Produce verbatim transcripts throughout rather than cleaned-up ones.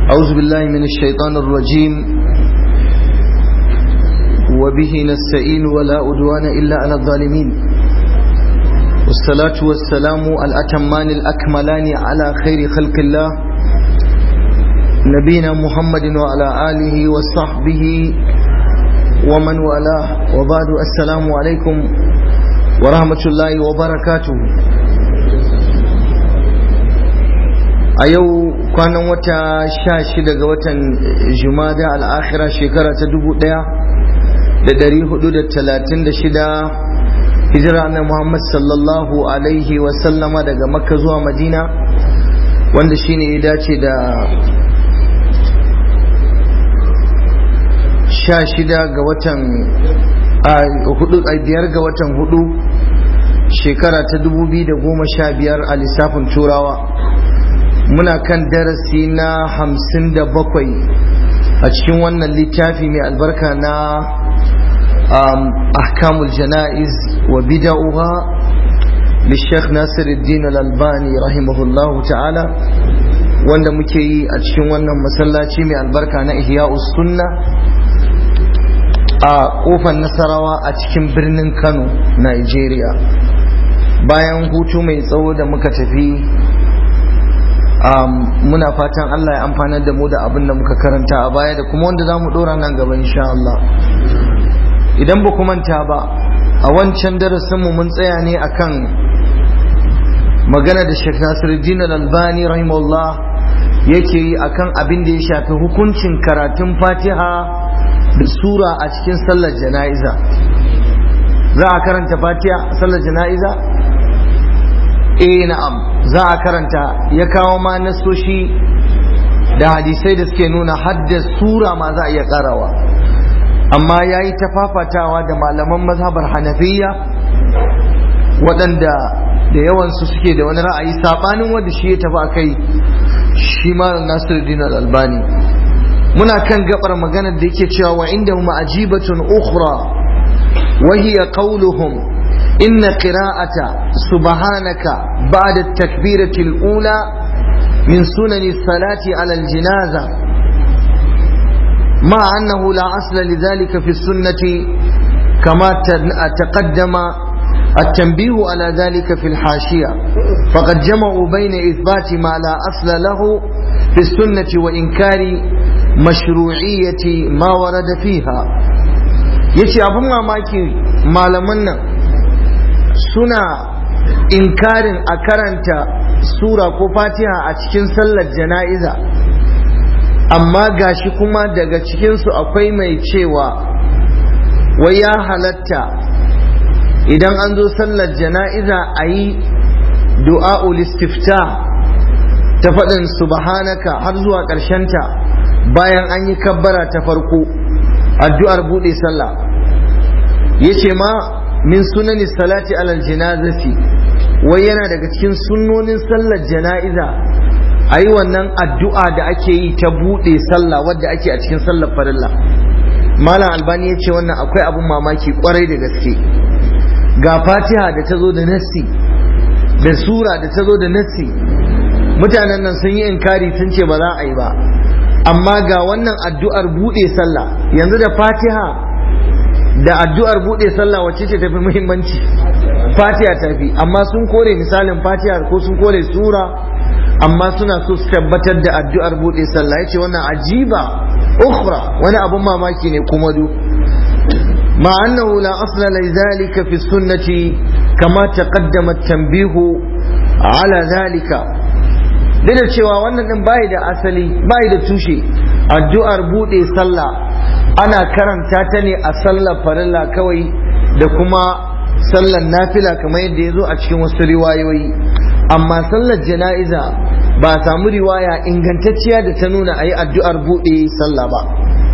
أعوذ بالله من الشيطان الرجيم وبه نستعين ولا عدوان إلا على الظالمين والصلاة والسلام الأتمان الأكملان على خير خلق الله نبينا محمد وعلى آله وصحبه ومن والاه وبعد السلام عليكم ورحمة الله وبركاته. a yau kwanan wata sha shida ga watan jumada al'akhira shekara ta dubu daya da dari hudu da talatin da shida hijira na Muhammad sallallahu alaihi wasallama daga makka zuwa madina, wanda shine ya dace da sha shida ga watan hudu a biyar ga watan hudu shekara ta dubu biyu da goma sha biyar a lissafin turawa. Muna kan darasi na hamsin da bakwai a cikin wannan littafi mai albarka na ahkamul jana'iz wa bida'uha li Sheikh Nasiruddin Al-Albani rahimahullahu ta'ala, wanda muke yi a cikin wannan masallaci mai albarka na Ihya'us Sunna a kofar Nasarawa a cikin birnin Kano, Nigeria. Bayan hutu mai tsawo da muka tafi, Um, muna fatan Allah ya amfanar da mu da abin da muka karanta a baya da kuma wanda za mu dora nan gaba insha Allah. Idan ba ku manta ba, a wancan darasin mu mun tsaya ne akan magana da Sheikh Nasiruddin Al-Albani rahimahullah yake yi akan abin da ya shafi hukuncin karatun Fatiha da sura a cikin sallar jana'iza. Za a karanta Fatiha a sallar jana'iza? Eh na'am, za a karanta. Ya kawo ma nasoshi da hadisai da suke nuna hadda sura ma za a iya karawa, amma ya yi ta fafatawa da malaman mazhabar Hanafiya waɗanda da yawansu suke da wani ra'ayi saɓanin wanda shi ya tafi a kai shi malam Nasiruddin Al-Albani. Muna kan gabar maganar da yake cewa wa inda huma ajibatun ukhra wa hiya qawluhum إن قراءة سبحانك بعد التكبيرة الأولى من سنن الصلاة على الجنازة، مع أنه لا أصل لذلك في السنة كما تقدم التنبيه على ذلك في الحاشية، فقد جمعوا بين إثبات ما لا أصل له في السنة وإنكار مشروعية ما ورد فيها. يشي أبو ماماكي مالمنا suna inkarin a karanta sura ko fatiha a cikin sallar jana'iza, amma gashi kuma daga cikinsu akwai mai cewa wai ya halatta idan an zo sallar jana'iza a yi du'a'ul istifta ta faɗin subhanaka har zuwa ƙarshenta bayan an yi kabbara ta farko, addu'ar buɗe sallah. yace ma min sunani salati alal janazati, wai yana daga cikin sunnonin sallar jana'iza ayi wannan addu'a da ake yi ta bude sallah wadda ake a cikin sallar farilla. Malam Albani yace wannan akwai abun mamaki kwarai da gaske. Ga Fatiha da ta zo da nassi da sura da ta zo da nassi, mutanen nan sun yi inkari sun ce ba za a yi ba, amma ga wannan addu'ar bude sallah. Yanzu da Fatiha da addu'ar bude sallah wacce ce tafi muhimmanci? Fatiha tafi, amma sun kore misalin Fatiha ko sun kore sura, amma suna so su tabbatar da addu'ar bude sallah. yace wannan ajiba ukhra, wani abun mamaki ne kuma du ma annahu la asla li dhalika fi sunnati kama taqaddama at-tanbihu ala dhalika. da cewa wannan din bai da asali, bai da tushe. Addu'ar bude sallah ana karanta ta ne a sallar farilla kawai da kuma sallar nafila kamar yadda ya zo a cikin wasu riwayoyi, amma sallar jana'iza ba a samu riwaya ingantacciya da ta nuna a yi addu'ar buɗe sallah ba.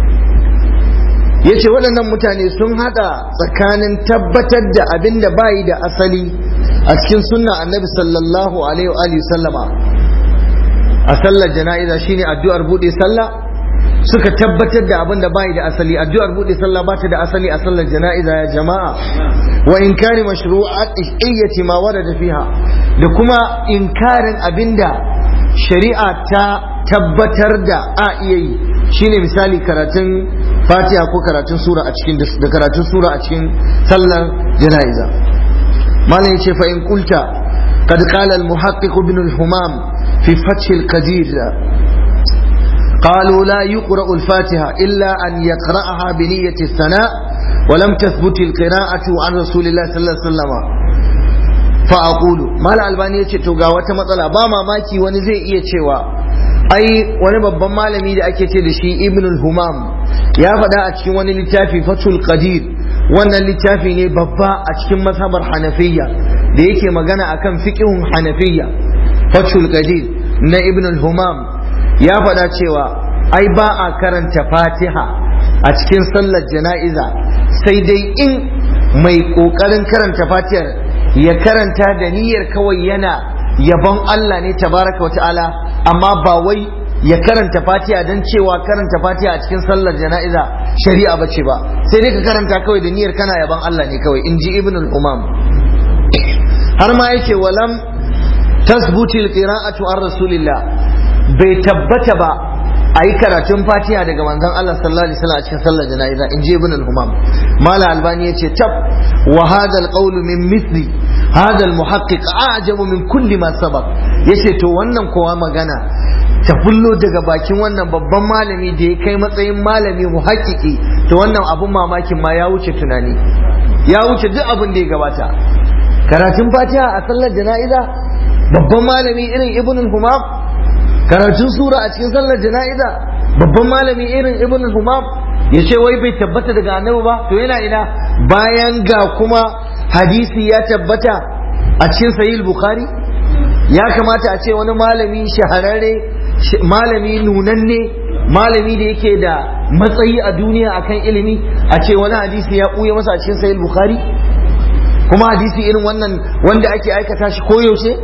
ya ce waɗannan mutane sun haɗa tsakanin tabbatar da abin da bayi da asali a cikin sunna annabi sallallahu alaihi wa sallama a sallar jana'iza shine addu'ar buɗe sallah, suka tabbatar da abin da bai da asali. Addu'ar buɗe sallah ba ta da asali a sallar jana'iza ya jama'a. Wa inkari mashru'iyyati ma warada fiha, da kuma inkarin abinda shari'a ta tabbatar da a iya yi shine misali karatun fatiha ko karatun sura a cikin da karatun sura a cikin sallar jana'iza. malam yace fa in qulta qad qala al muhaqqiq ibn al humam fi fath al qadir قالوا لا يقرأ الفاتحة إلا أن يقرأها بنية الثناء ولم تثبت القراءة عن رسول الله صلى الله عليه وسلم فأقول ما الألباني يتشتوغا وتمطلع باما ماكي ونزي إيتشوا أي ونبب مالمي لأكيتي لشي ابن الهمام يا فدا أتشكي وني لتافي فتح القدير وانا لتافي ني ببا أتشكي مذهب الحنفية ديكي مغانا أكم فكهم حنفية فتح القدير نا ابن الهمام ya faɗa cewa ai ba a karanta fatiha a cikin sallar jana'iza sai dai in mai ƙoƙarin karanta fatihar ya karanta da niyyar kawai yana yabon Allah ne tabaraka wata'ala amma ba wai ya karanta fatiha don cewa karanta fatiha a cikin sallar jana'iza shari'a bace ba sai dai ka karanta kawai da niyyar kana yabon Allah ne kawai in ji ibn al-umam har ma yake walam tasbuti al-qira'atu an rasulillah bai tabbata ba a yi karatun fatiha daga manzon Allah sallallahu alaihi wasallam a cikin sallar jana'iza in ji ibn al-humam mala albani yace tab wa hadha al-qawl min mithli hadha al-muhaqqiq a'jabu min kulli ma sabaq yace to wannan kowa magana ta fullo daga bakin wannan babban malami da ya kai matsayin malami muhaqqiqi to wannan abun mamakin ma ya wuce tunani ya wuce duk abin da ya gabata karatun fatiha a sallar jana'iza babban malami irin ibn al-humam karatun sura a cikin sallar jana'iza babban malami irin ibn al-humam ya ce wai bai tabbata daga annabi ba to yana ina bayan ga kuma hadisi ya tabbata a cikin sahih bukhari ya kamata a ce wani malami shahararre malami nunanne malami da yake da matsayi a duniya akan ilimi a ce wani hadisi ya ɓuya masa a cikin sahih bukhari kuma hadisi irin wannan wanda ake aikata shi koyaushe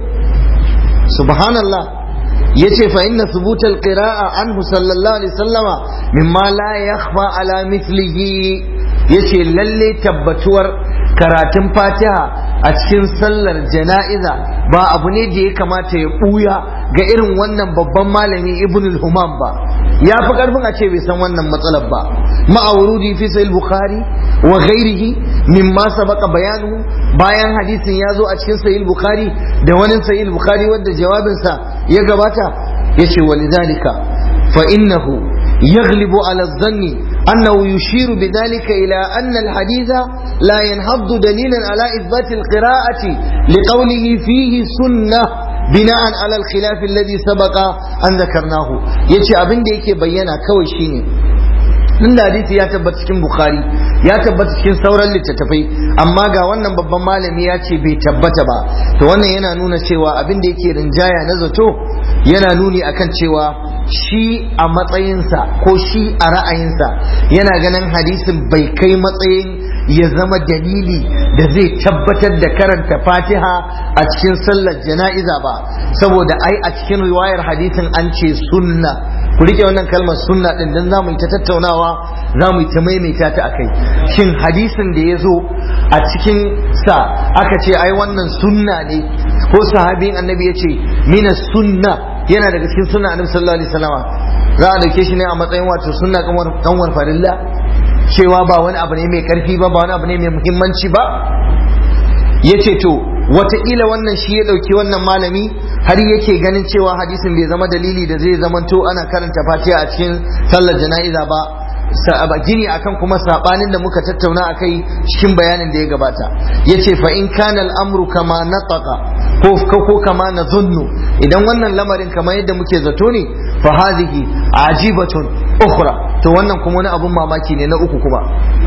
subhanallah yace fa inna thubut alqira'a anhu sallallahu alaihi wasallama mimma la yakhfa ala mithlihi yace lalle tabbatuwar karatun fatiha a cikin sallar jana'iza ba abu ne da ya kamata ya buya ga irin wannan babban malami ibn al-humam ba ya fi karfin a ce bai san wannan matsalar ba ma'awurudi fi sahih bukhari wa ghairihi mimma sabaqa bayanu bayan hadisin ya zo a cikin sahih bukhari da wani sahih bukhari wanda jawabinsa ya gabata yace walidhalika fa innahu yaghlibu ala adh-dhanni annahu yushiru bidhalika ila anna al-haditha la yanhaddu dalilan ala ithbat al-qira'ati liqawlihi fihi sunnah bina'an ala al-khilaf alladhi sabaqa an dhakarnahu yace abin da yake bayyana kawai shine nan da hadisi ya tabbata cikin bukhari ya tabbata cikin sauran littattafai amma ga wannan babban malami ya ce bai tabbata ba to wannan yana nuna cewa abin da yake rinjaya na zato yana nuni akan cewa shi a matsayinsa ko shi a ra'ayinsa yana ganin hadisin bai kai matsayin ya zama dalili da zai tabbatar da karanta fatiha a cikin sallar jana'iza ba saboda ai a cikin riwayar hadisin an ce sunna ku rike wannan kalmar sunna din dan zamu yi ta tattaunawa zamu yi ta maimaita ta akai shin hadisin da ya zo a cikin sa aka ce ai wannan sunna ne ko sahabin annabi ya ce mina sunna yana daga cikin sunna annabi sallallahu alaihi wasallam za a dauke shi ne a matsayin wato sunna kanwar farilla cewa ba wani abu ne mai karfi ba ba wani abu ne mai muhimmanci ba yace to wataƙila wannan shi ya ɗauki wannan malami har yake ganin cewa hadisin bai zama dalili da zai zamanto ana karanta fatiha a cikin sallar jana'iza ba gini akan kuma sabanin da muka tattauna akai cikin bayanin da ya gabata yace fa in kana al'amru kama nataqa ko ko kama nazunnu idan wannan lamarin kamar yadda muke zato ne fa hadhihi ajibatun ukhra to wannan kuma wani abun mamaki ne na uku kuma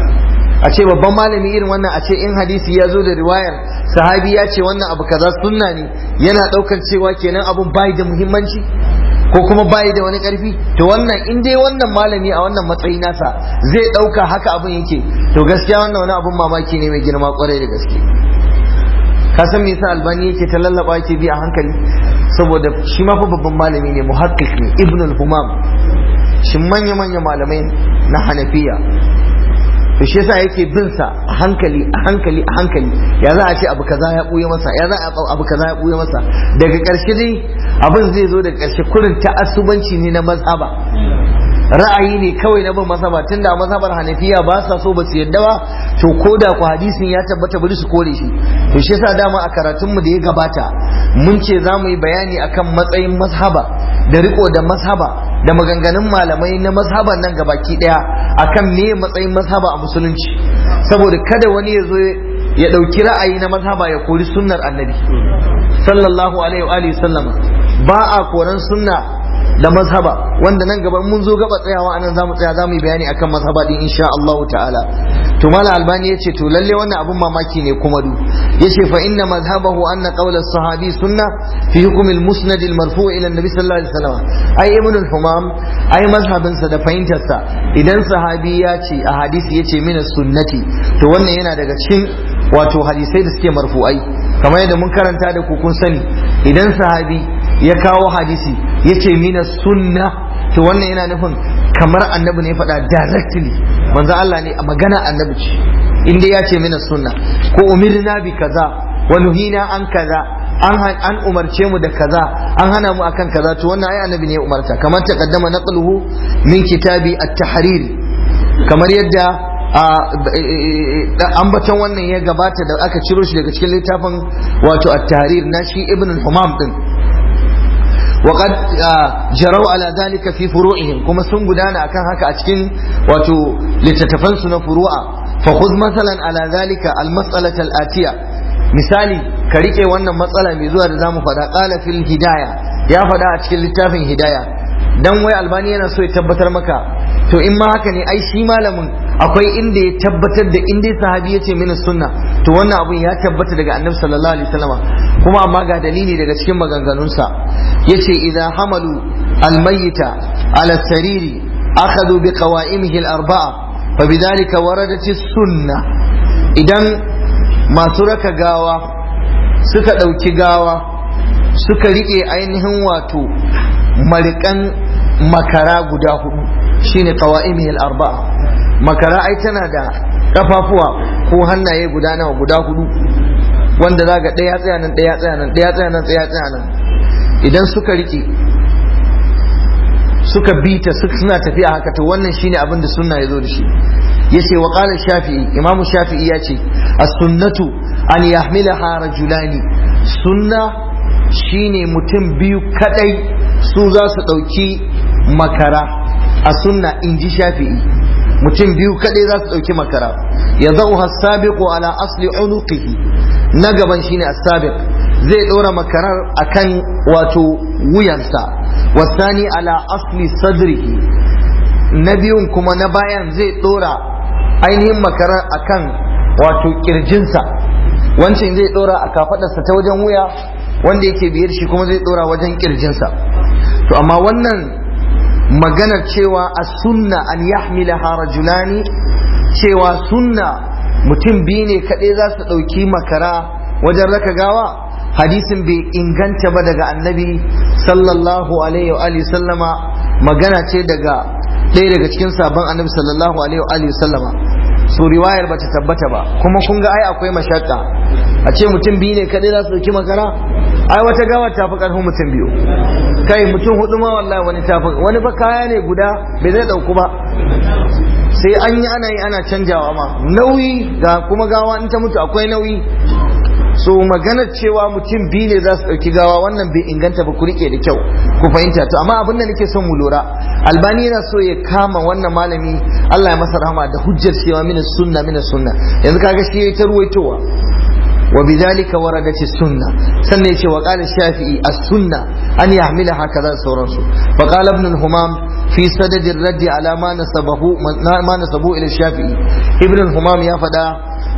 a ce babban malami irin wannan a ce in hadisi ya zo da riwayar sahabi ya ce wannan abu kaza sunna ne yana daukar cewa kenan abun bai da muhimmanci ko kuma bai da wani karfi to wannan in dai wannan malami a wannan matsayi nasa zai dauka haka abun yake to gaskiya wannan wani abun mamaki ne mai girma kwarai da gaske ka san me yasa albani yake ta lallaba yake bi a hankali saboda shi ma fa babban malami ne muhaqqiq ne ibn al-humam shi manya manya malamai na hanafiya to shi yasa yake bin sa a hankali a hankali a hankali ya za a ce abu kaza ya buye masa ya za a abu kaza ya buye masa daga karshe dai abin zai zo daga karshe kurin ta'assubanci ne na mazhaba ra'ayi ne kawai na bin mazhaba tunda mazhabar Hanafiya ba sa so ba su yadda ba to koda ku hadisin ya tabbata bari su kore shi to shi yasa dama a karatun mu da ya gabata mun ce za mu yi bayani akan matsayin mazhaba da riko da mazhaba da maganganun malamai na mazhaban nan gabaki daya akan me matsayin mazhaba a musulunci saboda kada wani ya zo ya dauki ra'ayi na mazhaba ya kori sunnar annabi sallallahu alaihi wa alihi sallama ba a koran sunna da mazhaba wanda nan gaba mun zo gaba tsayawa anan zamu tsaya zamu yi bayani akan mazhaba din insha Allah ta'ala to mala albani yace to lalle wannan abun mamaki ne kuma du yace fa inna madhhabahu anna qawl as-sahabi sunna fi hukm al-musnad al-marfu' ila an-nabi sallallahu alaihi wasallam ai ibn al-humam ai mazhabin sa da fahimtar sa idan sahabi ya ce a hadisi yace min as-sunnati to wannan yana daga cikin wato hadisai da suke marfu'ai kamar yadda mun karanta da ku kun sani idan sahabi ya kawo hadisi ya ce mina sunna to wannan yana nufin kamar annabi ne faɗa directly manzo Allah ne a magana annabi ce inda ya ce mina sunna ko umirna bi kaza wa nuhina an kaza an an umarce mu da kaza an hana mu akan kaza to wannan ai annabi ne ya umarta kamar taqaddama naqluhu min kitabi at-tahrir kamar yadda ambaton wannan ya gabata da aka ciro shi daga cikin littafin wato at-tahrir na shi ibn al-humam din وقد جروا على ذلك في فروعهم كما سن غدانا akan haka a cikin wato littattafan su na furu'a fa khudh masalan ala zalika al-mas'alah al-atiya misali ka rike wannan matsala mai zuwa da zamu fada qala fil hidaya ya fada a cikin littafin hidaya dan wai albani yana so ya tabbatar maka to in ma haka ne ai shi malamin akwai inda ya tabbatar da inda sahabi ya ce mini sunna to wannan abun ya tabbata daga annabi sallallahu alaihi wasallam kuma amma ga dalili daga cikin maganganunsa yace idan hamalu almayyita ala sariri akhadhu bi qawa'imihi al-arba'a fa bidhalika waradat as-sunnah idan masu raka gawa suka dauki gawa suka rike ainihin wato marikan makara guda hudu shine qawa'imihi al-arba'a makara ai tana da kafafuwa ko hannaye guda nawa guda hudu wanda zaga ɗaya tsaya nan ɗaya tsaya nan ɗaya tsaya nan ɗaya tsaya nan idan suka rike suka bita suka suna tafiya haka to wannan shine abin da sunna yazo da shi yace wa qala shafi'i imam shafi'i yace as-sunnatu an yahmilaha rajulani sunna shine mutum biyu kadai su za su dauki makara a sunna inji shafi'i mutum biyu kadai za su dauki makara ya zauha as-sabiqu ala asli unuqihi na gaban shine as-sabiq zai dora makarar akan wato wuyansa wasani ala asli sadrihi na biyun kuma na bayan zai dora ainihin makarar akan wato kirjinsa wancan zai dora a kafadarsa ta wajen wuya wanda yake biyar shi kuma zai dora wajen kirjinsa to amma wannan maganar cewa as-sunna an yahmilaha rajulani cewa sunna mutum biyu ne kaɗai za su ɗauki makara wajen raka gawa hadisin bai inganta ba daga annabi sallallahu alaihi wa sallama magana ce daga ɗaya daga cikin sabon annabi sallallahu alaihi wa sallama so riwayar bata tabbata ba kuma kun ga ai akwai mashakka a ce mutum biyu ne kaɗai za su ɗauki makara ai wata gawa ta fi ƙarfin mutum biyu kai mutum hudu ma wallahi wani tafi wani ba kaya ne guda bai zai ɗauku ba sai an yi ana yi ana canjawa ma nauyi ga kuma gawa in ta mutu akwai nauyi so maganar cewa mutum biyu ne za su ɗauki gawa wannan bai inganta ba ku rike da kyau ku fahimta to amma abin da nake son mu lura albani yana so ya kama wannan malami Allah ya masa rahama da hujjar cewa min sunna min sunna yanzu kaga shi yayi ta ruwaitowa wa bidhalika waradat as-sunna sannan yace wa qala shafi'i as-sunna an yahmila hakaza sauransu fa qala ibn al-humam fi sadad ar-radd ala ma nasabahu ma nasabu ila shafi'i ibn al-humam ya fada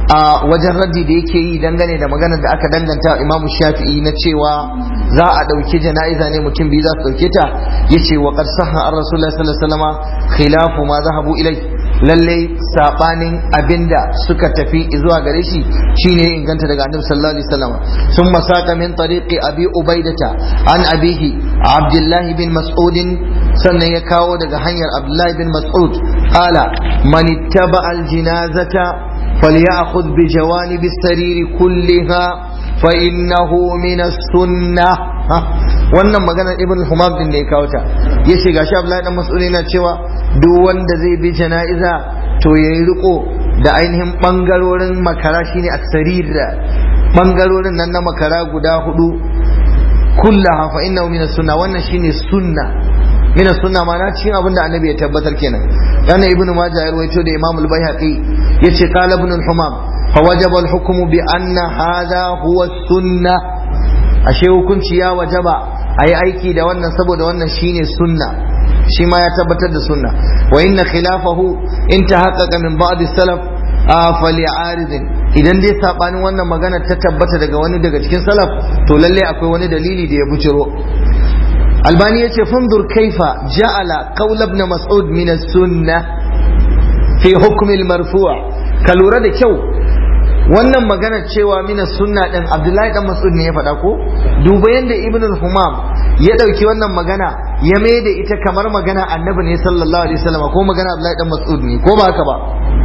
a wajen raddi da yake yi dangane da maganar da aka danganta imamu shafi'i na cewa za a ɗauki jana'iza ne mutum biyu za su ɗauke ta yace wa qad sahha an rasulullahi sallallahu alaihi wasallam khilafu ma zahabu ilai lalle sabanin abinda suka tafi zuwa gare shi shine inganta daga annabi sallallahu alaihi wasallam thumma saqa min tariqi abi ubaidata an abihi abdullah bin mas'ud sannan ya kawo daga hanyar abdullah bin mas'ud qala man ittaba al janazata falyakhudh bi jawanib as-sarir kullaha fa innahu min as-sunnah. Wannan maganar ibn al-humam din da ya kawo ta yace gashi abdullah dan mas'ud yana cewa duk wanda zai bi jana'iza to yayi riko da ainihin bangarorin makara shine as-sarir, bangarorin nan na makara guda hudu kullaha fa innahu min as-sunnah. Wannan shine sunna, min as-sunnah ma'ana cikin abinda annabi ya tabbatar kenan. Yana ibn majah ya rawaito da imam al-baihaqi yace qala ibn al-humam fa wajaba al-hukmu bi anna hadha huwa as-sunnah. Ashe hukunci ya wajaba ayi aiki da wannan saboda wannan shine sunna, shi ma ya tabbatar da sunna. Wa inna khilafahu in tahaqqaqa min ba'd as-salaf fa li'aridin, idan dai sabanin wannan magana ta tabbata daga wani daga cikin salaf to lalle akwai wani dalili da ya bujiro. Albani yace fundur kaifa ja'ala qawl ibn mas'ud min as-sunnah fi hukm al-marfu'. Ka lura da kyau wannan magana cewa mina sunna din Abdullahi dan Mas'ud ne ya faɗa ko? Duba yanda Ibn al-Humam ya dauki wannan magana ya mai da ita kamar magana Annabi ne sallallahu alaihi wasallam ko magana Abdullahi dan Mas'ud ne ko ba haka ba?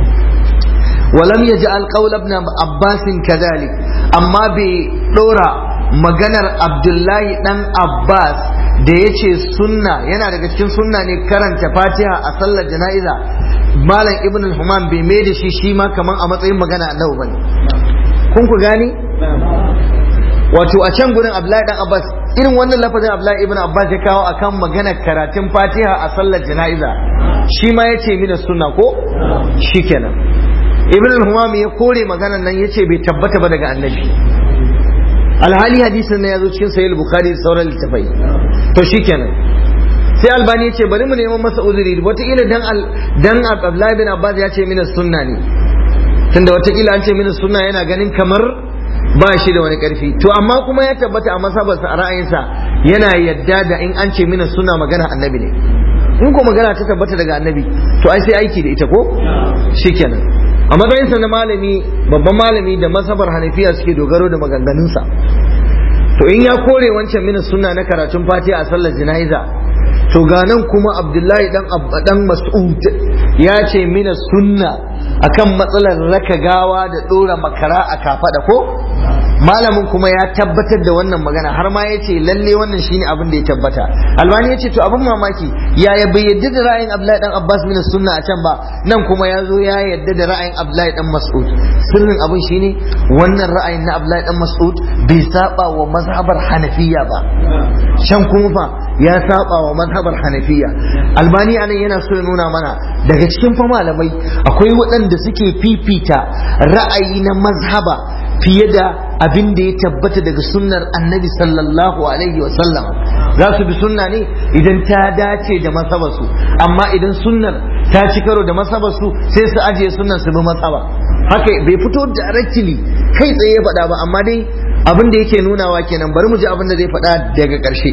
Walam yaj'al qawl ibn Abbas kadhalik, amma bai dora maganar Abdullahi dan Abbas da yace sunna yana daga cikin sunna ne karanta Fatiha a sallar jana'iza. Malam Ibn al-Humam bai mai da shi shi ma kaman a matsayin magana annabi bane. Kun ku gani? Wato a can gurin Abdullahi dan Abbas irin wannan lafazin Abdullahi ibn Abbas ya kawo akan magana karatun Fatiha a sallar jana'iza, shi ma yace mina sunna ko? Shikenan. Ibn al-Humam ya kore maganar nan yace bai tabbata ba daga annabi. Alhali hadisin nan yazo cikin Sahih Bukhari da sauran littafai. To shikenan. Sai Albani ya ce bari mu neman masa uzuri, wataƙila dan dan Abdullahi bin Abbas ya ce mina sunna ne, tunda wataƙila an ce mina sunna yana ganin kamar ba shi da wani ƙarfi. To amma kuma ya tabbata a masabarsa a ra'ayinsa yana yadda da in an ce mina sunna magana annabi ne. In ko magana ta tabbata daga annabi to ai sai aiki da ita ko? Shikenan. A matsayinsa na malami, babban malami da masabar Hanafiya suke dogaro da maganganunsa. To in ya kore wancan mina sunna na karatun Fatiha a sallar jana'iza, to ganan kuma Abdullahi dan dan Mas'ud ya ce mina sunna akan matsalar raka gawa da dora makara a kafada ko? Malamin kuma ya tabbatar da wannan magana har ma ya ce lalle wannan shine abin da ya tabbata. Albani ya ce to abin mamaki yaya bai yadda da ra'ayin Abdullahi dan Abbas mina sunna a can ba, nan kuma ya zo ya yadda da ra'ayin Abdullahi dan Mas'ud. Sirrin abin shine wannan ra'ayin na Abdullahi dan Mas'ud bai saba wa mazhabar Hanafiya ba, can kuma fa ya saba wa mazhabar Hanafiya. Albani anan yana so ya nuna mana daga cikin fa malamai akwai waɗanda suke fifita ra'ayi na mazhaba fiye da abin da ya tabbata daga sunnar annabi sallallahu alaihi wa sallam. Za su bi sunna ne idan ta dace da masabarsu, amma idan sunnar ta ci karo da masabarsu sai su ajiye sunnar su bi masaba. Haka bai fito directly kai tsaye ya faɗa ba, amma dai abin da yake nunawa kenan. Bari mu ji abin da zai faɗa daga ƙarshe.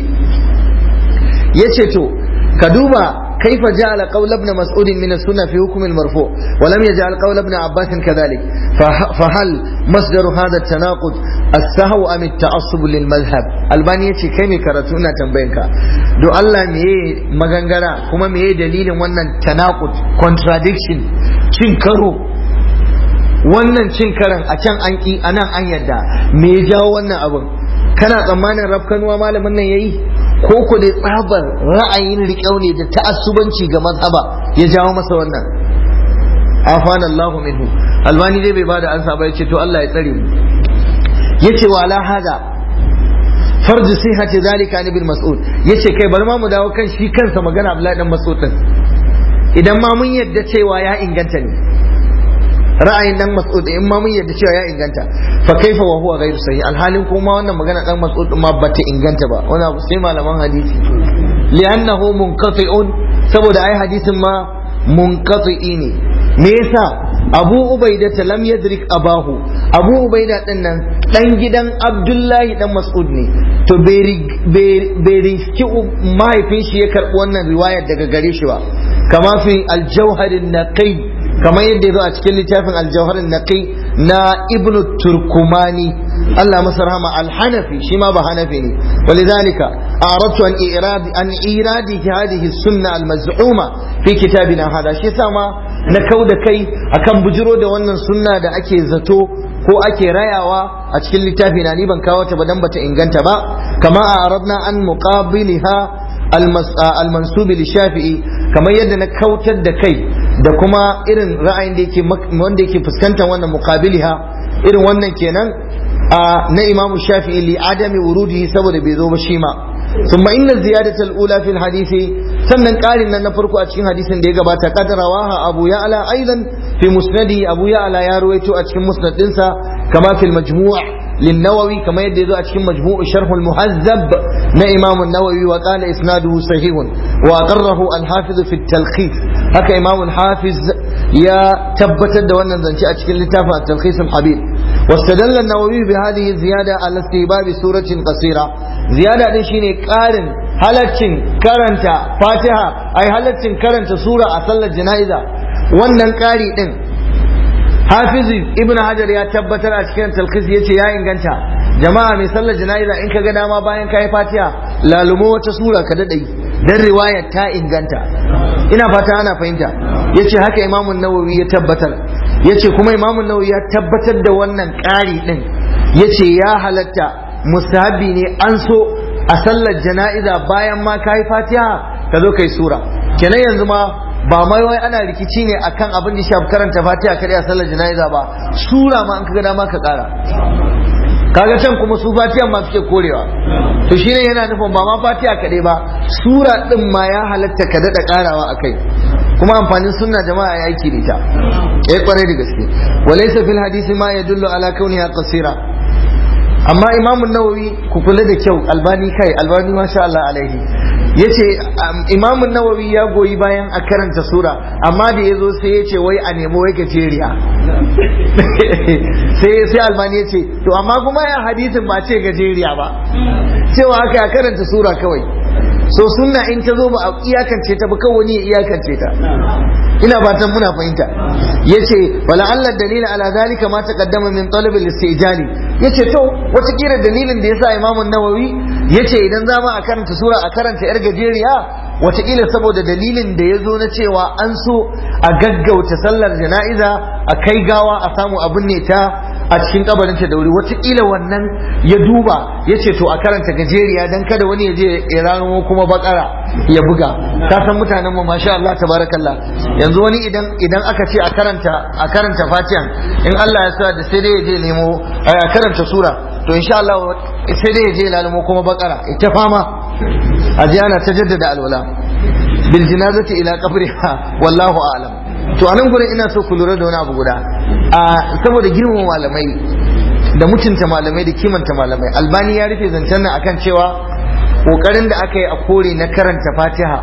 Yace to ka duba كيف جعل قول ابن مسعود من السنة في حكم المرفوع ولم يجعل قول ابن عباس كذلك، فهل مصدر هذا التناقض السهو أم التعصب للمذهب؟ Albani yace kai mai karatu ina tambayanka do Allah meye magangara kuma meye dalilin wannan tanaqud, contradiction, cin karo, wannan cin karan a can an ki anan an yadda, me ya jawo wannan abun? Kana tsammanin rafkanuwa malamin nan yayi ko ku da tsabar ra'ayin riƙau ne da ta'assubanci ga mazhaba ya jawo masa wannan? Afana Allahu minhu. Albani dai bai bada ansa ba, yace to Allah ya tsare mu. Yace wa ala hada fardu sihhati zalika an ibn Mas'ud. Yace kai bari ma mu dawo kan shi kansa magana Abdullahi dan Mas'ud. Idan ma mun yadda cewa ya inganta ne, ra'ayin dan Mas'ud in ma mun yadda cewa ya inganta, fa kaifa wa huwa ghairu sahih? Alhalin kuma wannan magana dan Mas'ud ma bata inganta ba. Wannan abu sai malaman hadisi, li'annahu munqati'un, saboda ai hadisin ma munqati'i ne. Me yasa? abu ubaida ta lam yadrik abahu abu ubaida din nan dan gidan abdullahi dan mas'ud ne to bai riski mahaifin shi ya karbi wannan riwayar daga gare shi ba kama fi al-jawharin naqi kamar yadda yazo a cikin littafin al-jawharin naqi na ibnu turkumani Allah masa rahama al-hanafi shi ma ba hanafi ne walidhalika a'radtu an iradi an iradi hadhihi sunna al-maz'uma fi kitabina hada shi yasa ma na kauda kai akan bujiro da wannan sunna da ake zato ko ake rayawa a cikin littafi na ni ban kawo ta ba dan bata inganta ba kama a'radna an muqabiliha al-mansub li shafi'i kamar yadda na kautar da kai da kuma irin ra'ayin da yake wanda yake fuskantar wannan muqabiliha irin wannan kenan na Imam Shafi'i li adami wurudihi saboda bai zo ba shi ma ثم إن الزيادة الأولى في الحديث سنن قال أن نفرق أتشين حديث ديغا باتا قد رواها أبو يعلى أيضا في مسنده أبو يعلى يا رويتو أتشين مسند إنسا كما في المجموع للنووي كما يدي ذو أتشين مجموع شرح المهذب نا إمام النووي وقال إسناده صحيح وأقره الحافظ في التلخيص هكا إمام الحافظ يا تبتد وانا ذنشي أتشين لتافع التلخيص الحبيب واستدل النووي بهذه الزيادة على استيباب سورة قصيرة زيادة دي شيني قارن halaccin karanta fatiha ai halaccin karanta sura a sallar jana'iza wannan ƙari din hafizi ibn hajar ya tabbatar a cikin talqis yace ya inganta jama'a mai sallar jana'iza in ka ga dama bayan kai fatiha lalumo wata sura ka dade dan riwayar ta inganta ina fata ana fahimta yace haka imamu nawawi ya tabbatar yace kuma imamu nawawi ya tabbatar da wannan ƙari din yace ya halatta mustahabi ne an so a sallar jana'iza bayan ma kai fatiha ka zo kai sura kenan yanzu ma ba mai wai ana rikici ne akan abin da shafi karanta fatiha kadai a sallar jana'iza ba sura ma an kaga dama ka kara kaga can kuma su fatiha ma suke korewa to shine yana nufin ba ma fatiha kadai ba sura din ma ya halatta ka dada karawa akai kuma amfanin sunna jama'a ya aiki da ita eh kwarai da gaske walaysa fil hadisi ma yadullu ala kauniha qasira amma imamun nawawi ku kula da kyau albani kai albani masha Allah alaihi yace imamun nawawi ya goyi bayan a karanta sura amma da yazo sai yace wai a nemo wai gajeriya sai sai albani yace to amma kuma ya hadisin ba ce gajeriya ba cewa haka ya karanta sura kawai so sunna in ta zo ba a iyakance ta ba kawai ne iyakance ta ina fatan muna fahimta yace wala alla dalila ala zalika ma taqaddama min talab al-istijali yace to wata kira dalilin da yasa Imam an-Nawawi yace idan za mu a karanta sura a karanta yar gajeriya wata kila saboda dalilin da yazo na cewa an so a gaggauta sallar jana'iza a kai gawa a samu abin ne ta a cikin kabarin ta da wuri wata kila wannan ya duba yace to a karanta gajeriya dan kada wani ya je ya rano kuma bakara ya buga ka san mutanen mu masha Allah tabarakallah yanzu wani idan idan aka ce a karanta a karanta Fatiha in Allah ya sa da sai dai ya je nemo a karanta sura to insha Allah sai dai ya je lalmo kuma bakara ita fama a je ana ta jaddada alwala bil janazati ila qabriha wallahu a'lam to anan gurin ina so ku lura da wani abu guda a saboda girmama malamai da mutunta malamai da kimanta malamai albani ya rufe zancen nan akan cewa kokarin da aka yi a kore na karanta Fatiha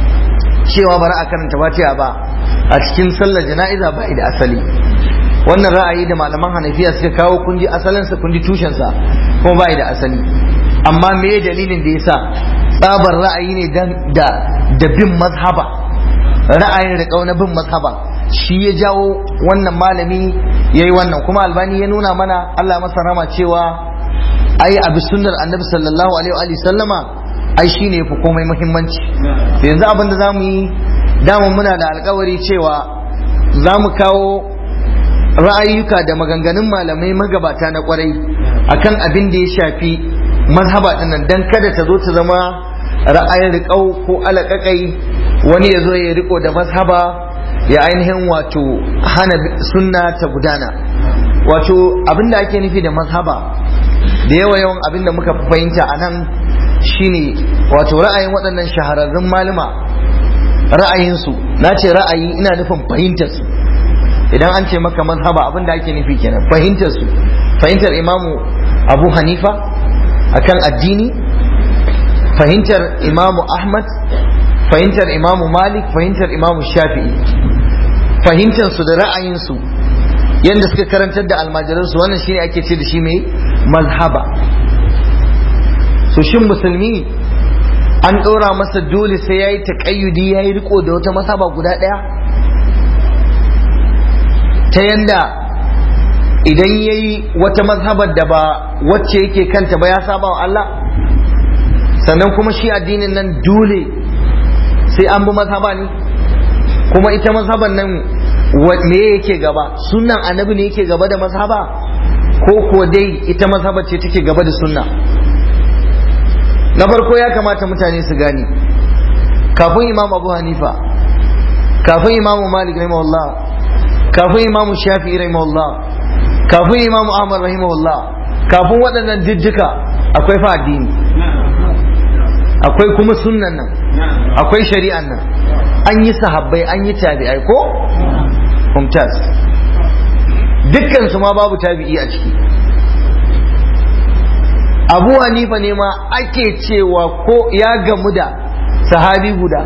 cewa bara a karanta Fatiha ba a cikin sallar jana'iza ba da asali wannan ra'ayi da malaman Hanafiya suka kawo kun ji asalinsa kun ji tushensa kuma ba da asali amma me dalilin da yasa tsabar ra'ayi ne da da bin mazhaba ra'ayin da kauna bin mazhaba shi ya jawo wannan malami yayi wannan kuma albani ya nuna mana Allah masa rama cewa ai abi sunnar annabi sallallahu alaihi wa sallama ai shine yafi komai muhimmanci yanzu abin da zamu yi dama muna da alƙawari cewa zamu kawo ra'ayyuka da maganganun malamai magabata na kwarai akan abin da ya shafi mazhaba dinnan dan kada ta zo ta zama ra'ayin riƙau ko alaƙaƙai wani ya zo ya riko da mazhaba ya ainihin wato hana sunna ta gudana wato abin da ake nufi da mazhaba da yawa yawan abin da muka fahimta a nan shine wato ra'ayin waɗannan shahararrun malama ra'ayinsu na ce ra'ayi ina nufin fahimtarsu idan an ce maka mazhaba abin da ake nufi kenan fahimtarsu fahimtar imamu abu hanifa akan addini fahimtar imamu ahmad fahimtar imamu malik fahimtar imamu shafi'i fahimtarsu da ra'ayinsu yadda suka karantar da almajiransu, wannan shine ake ce da shi mai mazhaba. So shin musulmi an ɗora masa dole sai ya yi taƙayyudi ya yi riko da wata mazhaba guda ɗaya, ta yanda idan ya yi wata mazhabar da ba wacce yake kanta ba ya saba wa Allah? Sannan kuma shi addinin nan dole sai an bi mazhaba ne? Kuma ita mazhaban nan me yake gaba, sunnan annabi ne yake gaba da mazhaba, ko ko dai ita mazhabar ce take gaba da sunna? Na farko ya kamata mutane su gani, kafin imam Abu Hanifa, kafin imam Malik rahimahullah, kafin imam Shafi'i rahimahullah, kafin imam Ahmad rahimahullah, kafin waɗannan jijjika akwai fa addini, akwai kuma sunnan nan, akwai shari'an nan, an yi sahabbai, an yi tabi'ai ko mumtaz, dukkan su ma babu tabi'i a ciki. Abu Hanifa ne ma ake cewa ko ya gamu da sahabi guda,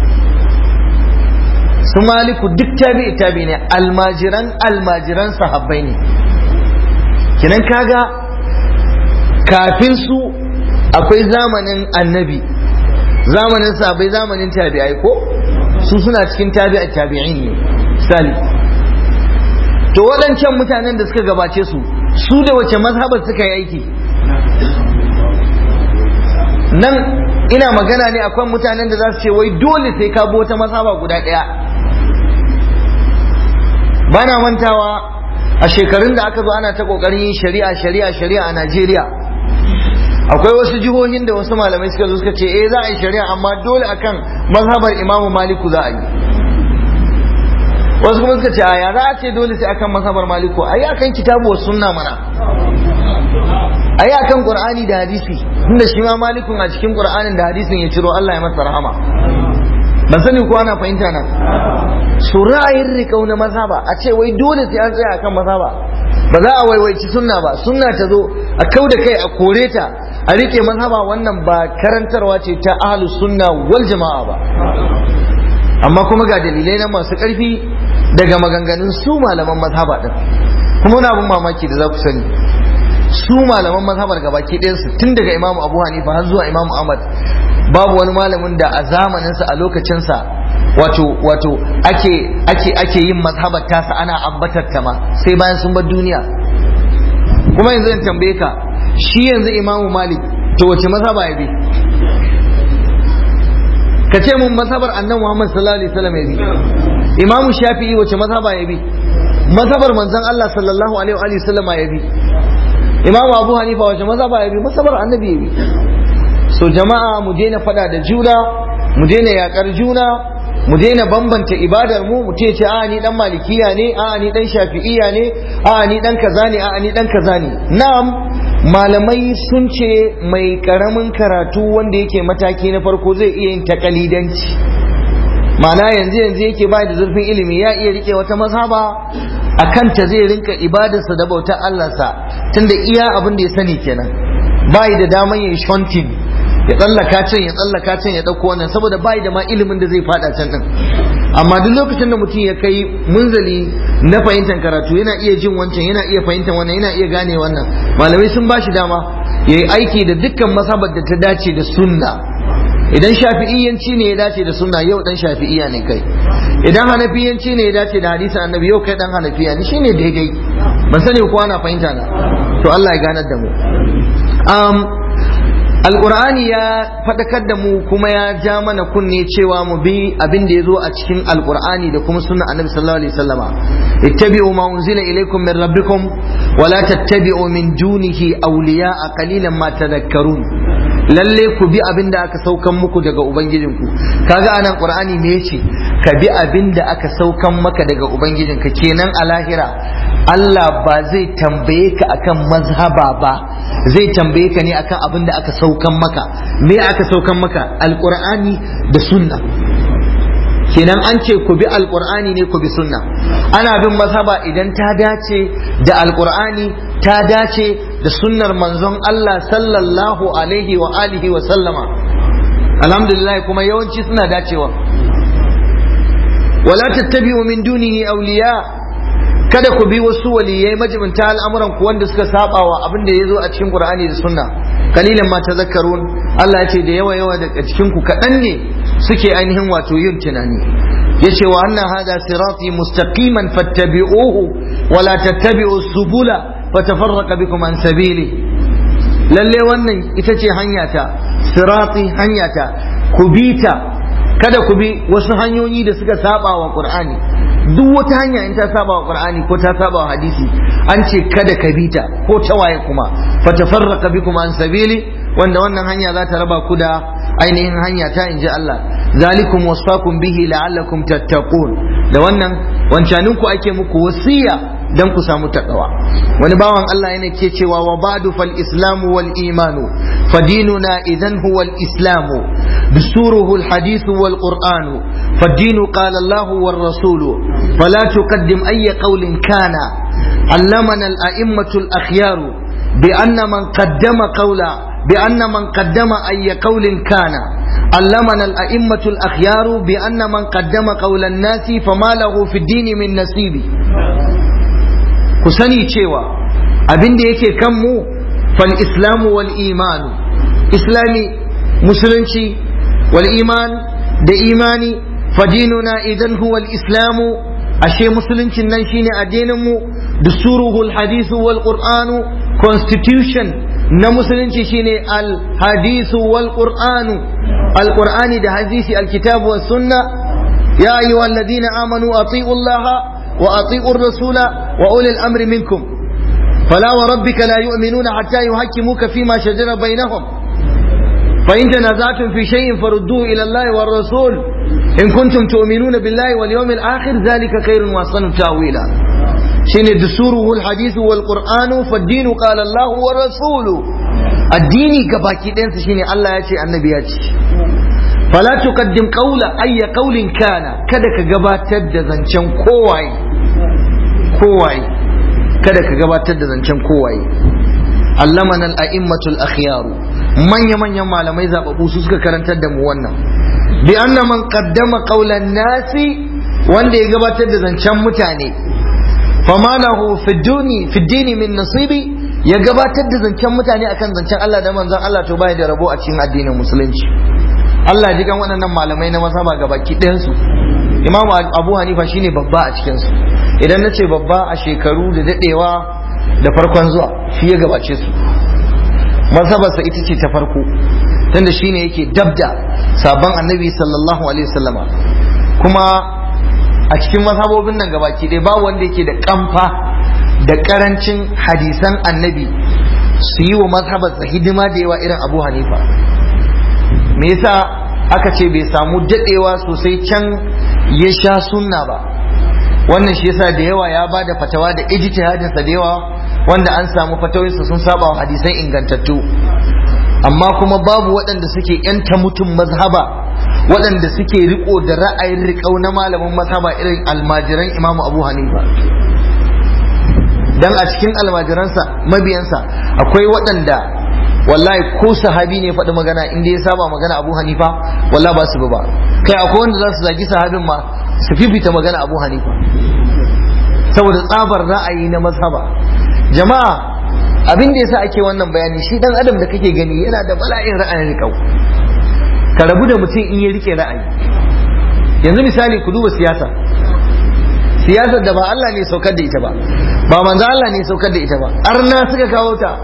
su Maliku duk tabi'i tabi'i ne, almajiran almajiran sahabbai ne. Kinan kaga kafin su akwai zamanin annabi, zamanin sahabbai, zamanin tabi'ai ko su suna cikin tabi'a tabi'in ne misali. To waɗancan mutanen da suka gabace su, su da wace mazhabar suka yi aiki? Nan ina magana ne akwai mutanen da za su ce wai dole sai ka bi wata mazhaba guda ɗaya. Bana mantawa a shekarun da aka zo ana ta kokarin yin shari'a shari'a shari'a a Najeriya, akwai wasu jihohin da wasu malamai suka zo suka ce eh za a yi shari'a amma dole akan mazhabar Imamu Maliku za a yi. Wasu kuma suka ce a ya za a ce dole sai akan mazhabar Maliku, ayi akan kitabu wa sunna mana, ayi akan Qur'ani da hadisi, tunda shi ma Malikun a cikin Qur'anin da hadisin ya ciro, Allah ya masa rahama. Ban sani ko ana fahimta nan. Su ra'ayin riƙau na mazhaba a ce wai dole sai an tsaya akan mazhaba, ba za a waiwaici sunna ba, sunna ta zo a kau da kai a kore ta a rike mazhaba, wannan ba karantarwa ce ta ahlus sunna wal jama'a ba. Amma kuma ga dalilai na masu ƙarfi daga maganganun su malaman mazhaba din. Kuma wani abun mamaki da za ku sani, su malaman mazhabar gabaki ɗayansu tun daga Imam Abu Hanifa har zuwa Imam Ahmad, babu wani malamin da a zamaninsa a lokacinsa wato wato ake ake ake yin mazhabar tasa ana ambatar ta ma sai bayan sun bar duniya. Kuma yanzu in tambaye ka, shi yanzu Imam Malik to wace mazhaba ya bi? Ka ce mun mazhabar Annabi Muhammad sallallahu alaihi wasallam ya bi. Imam Shafi'i wace mazhaba ya bi? Mazhabar manzon Allah sallallahu alaihi wa sallama ya bi. Imam Abu Hanifa wace mazhaba ya bi? Mazhabar Annabi ya bi. So jama'a mu daina fada da juna, mu daina yakar juna, mu daina bambanta ibadar mu, mu ce ce a ni dan malikiya ne, a ni dan shafi'iya ne, a ni dan kaza ne, a ni dan kaza ne. Na'am, malamai sun ce mai karamin karatu wanda yake mataki na farko zai iya yin takalidanci. Ma'ana yanzu yanzu yake bai da zurfin ilimi ya iya rike wata mazhaba, a kanta zai rinka ibadarsa da bautar Allah sa, tunda iya abin da ya sani kenan. Bai da daman yin shontin, ya tsallaka can ya tsallaka can ya dauko wannan, saboda bai da ma ilimin da zai fada can din. Amma duk lokacin da mutum ya kai munzali na fahimtar karatu, yana iya jin wancan, yana iya fahimtar wannan, yana iya gane wannan, malamai sun bashi dama ya yi aiki da dukkan mazhabar da ta dace da sunna. Idan shafi'iyanci ne ya dace da sunna, yau dan shafi'iya ne kai. Idan hanafiyanci ne ya dace da hadisin annabi, yau kai dan hanafiya ne, shine daidai. Ban sani ko ana fahimta na, to Allah ya ganar da mu. um, Alƙur'ani ya faɗakar da mu kuma ya ja mana kunne cewa mu bi abin da ya zo a cikin Alƙur'ani da kuma sunna annabi sallallahu alaihi wasallama. Ittabi'u ma unzila ilaykum min rabbikum wa la tattabi'u min dunihi awliya'a qalilan ma tadhakkarun. Lalle ku bi abin da aka saukan muku daga ubangijinku. Kaga anan Qur'ani me yace? Ka bi abin da aka saukan maka daga ubangijinka. Kenan a lahira Allah ba zai tambaye ka akan mazhaba ba, zai tambaye ka ne akan abin da aka saukan maka. Me aka saukan maka? Alqur'ani da sunna. Kenan an ce ku bi alqur'ani ne ku bi sunna. Ana bin mazhaba idan ta dace da alqur'ani, ta dace da sunnar manzon Allah sallallahu alaihi wa alihi wa sallama. Alhamdulillah kuma yawanci suna dacewa. wala tattabi'u min dunihi awliya, kada ku bi wasu waliyai majibinta al'amuran ku wanda suka sabawa abin da yazo a cikin Qur'ani da Sunna. Kalilan ma tazakkarun, Allah ya ce da yawa yawa daga cikin ku kadan ne suke ainihin wato yin tunani. yace wa anna hada sirati mustaqiman fattabi'uhu wa la tattabi'u subula fatafarraqa bikum an sabili. Lalle wannan ita ce hanyata, sirati hanyata, ku bi ta, kada ku bi wasu hanyoyi da suka saba wa Qur'ani. Duk wata hanya in ta saba wa Qur'ani ko ta saba wa hadisi an ce kada ka bi ta, ko ta waye kuma fatafarraqa bikum an sabili, wanda wannan hanya za ta raba ku da ainihin hanya ta inji Allah. Zalikum wasaqum bihi la'allakum tattaqun, da wannan wancanin ku ake muku wasiya dan ku samu takawa. Wani bawan Allah yana ke cewa wa ba'du fal islamu wal imanu fadinuna idan huwa al islamu bisuruhu al hadithu wal qur'anu fadinu qala Allah war rasulu fala tuqaddim ayya qawlin kana allamana al a'immatu al akhyaru bi anna man qaddama qawla بأن من قدم أي قول كان علمنا الأئمة الأخيار بأن من قدم قول الناس فما له في الدين من نصيب. كسني تشيوا أبين ديكي كمو فالإسلام والإيمان، إسلامي مسلمشي والإيمان دا إيماني فديننا إذن هو الإسلام، أشي مسلمشي ننشيني أدينمو دستوره الحديث والقرآن constitution na musulunci shine al-hadithu wal qur'anu, al-qur'ani da hadisi, al-kitabu was sunna. Ya ayyuhal ladina amanu ati'u allaha wa ati'u ar-rasula wa ulil amri minkum fala wa rabbika la yu'minuna hatta yuhakkimuka fima shajara bainahum fa in tanaza'tum fi shay'in farudduhu ila allahi war rasul in kuntum tu'minuna billahi wal yawmil akhir dhalika khairun wa ahsanu ta'wila. shine dusuruhu alhadithu wal qur'anu fad-dinu qala Allah wa rasulu. addini gabaki ɗayansa shine Allah ya ce annabi ya ce. fala tuqaddim qawla ayya qawlin kana, kada ka gabatar da zancen kowaye kowaye kada ka gabatar da zancen kowaye. allamana al-a'immatu al-akhyaru, manya manyan malamai zababu su suka karantar da mu wannan. bi anna man qaddama qawlan nasi, wanda ya gabatar da zancen mutane, fama lahu fi duni fi dini min nasibi, ya gabatar da zancen mutane akan zancen Allah da manzon Allah, to bai da rabo a cikin addinin musulunci. Allah ya ji kan waɗannan malamai na mazhaba gabaki ɗayan su. Imam Abu Hanifa shine babba a cikin su. Idan nace babba a shekaru da dadewa da farkon zuwa, shi ya gabace su. Mazhabarsa ita ce ta farko, tunda shine yake dabda sabon Annabi sallallahu alaihi wasallama. Kuma a cikin mazhabobin nan gabaki ɗaya babu wanda yake da kamfa da karancin hadisan annabi su yi wa mazhabarsa hidima da yawa irin Abu Hanifa. Me yasa aka ce bai samu dadewa sosai can ya sha sunna ba? Wannan shi yasa da yawa ya ba da fatawa da ijtihadinsa da yawa, wanda an samu fatawoyinsa sun saba wa hadisan ingantattu. Amma kuma babu waɗanda suke yanta mutum mazhaba, waɗanda suke riko da ra'ayin riƙau na malamin mazhaba irin almajiran Imam Abu Hanifa. Dan a cikin almajiransa mabiyansa akwai waɗanda wallahi ko sahabi ne faɗi magana inda ya saba magana Abu Hanifa wallahi ba su ba. Kai akwai wanda za su zagi sahabin ma su fifita magana Abu Hanifa saboda tsabar ra'ayi na mazhaba. Jama'a, abin da yasa ake wannan bayani, shi dan adam da kake gani yana da bala'in ra'ayin riƙau. Ka rabu da mutum in ya rike ra'ayi. Yanzu misali ku duba siyasa, siyasar da ba Allah ne saukar da ita ba, ba manzo Allah ne saukar da ita ba, arna suka kawo ta.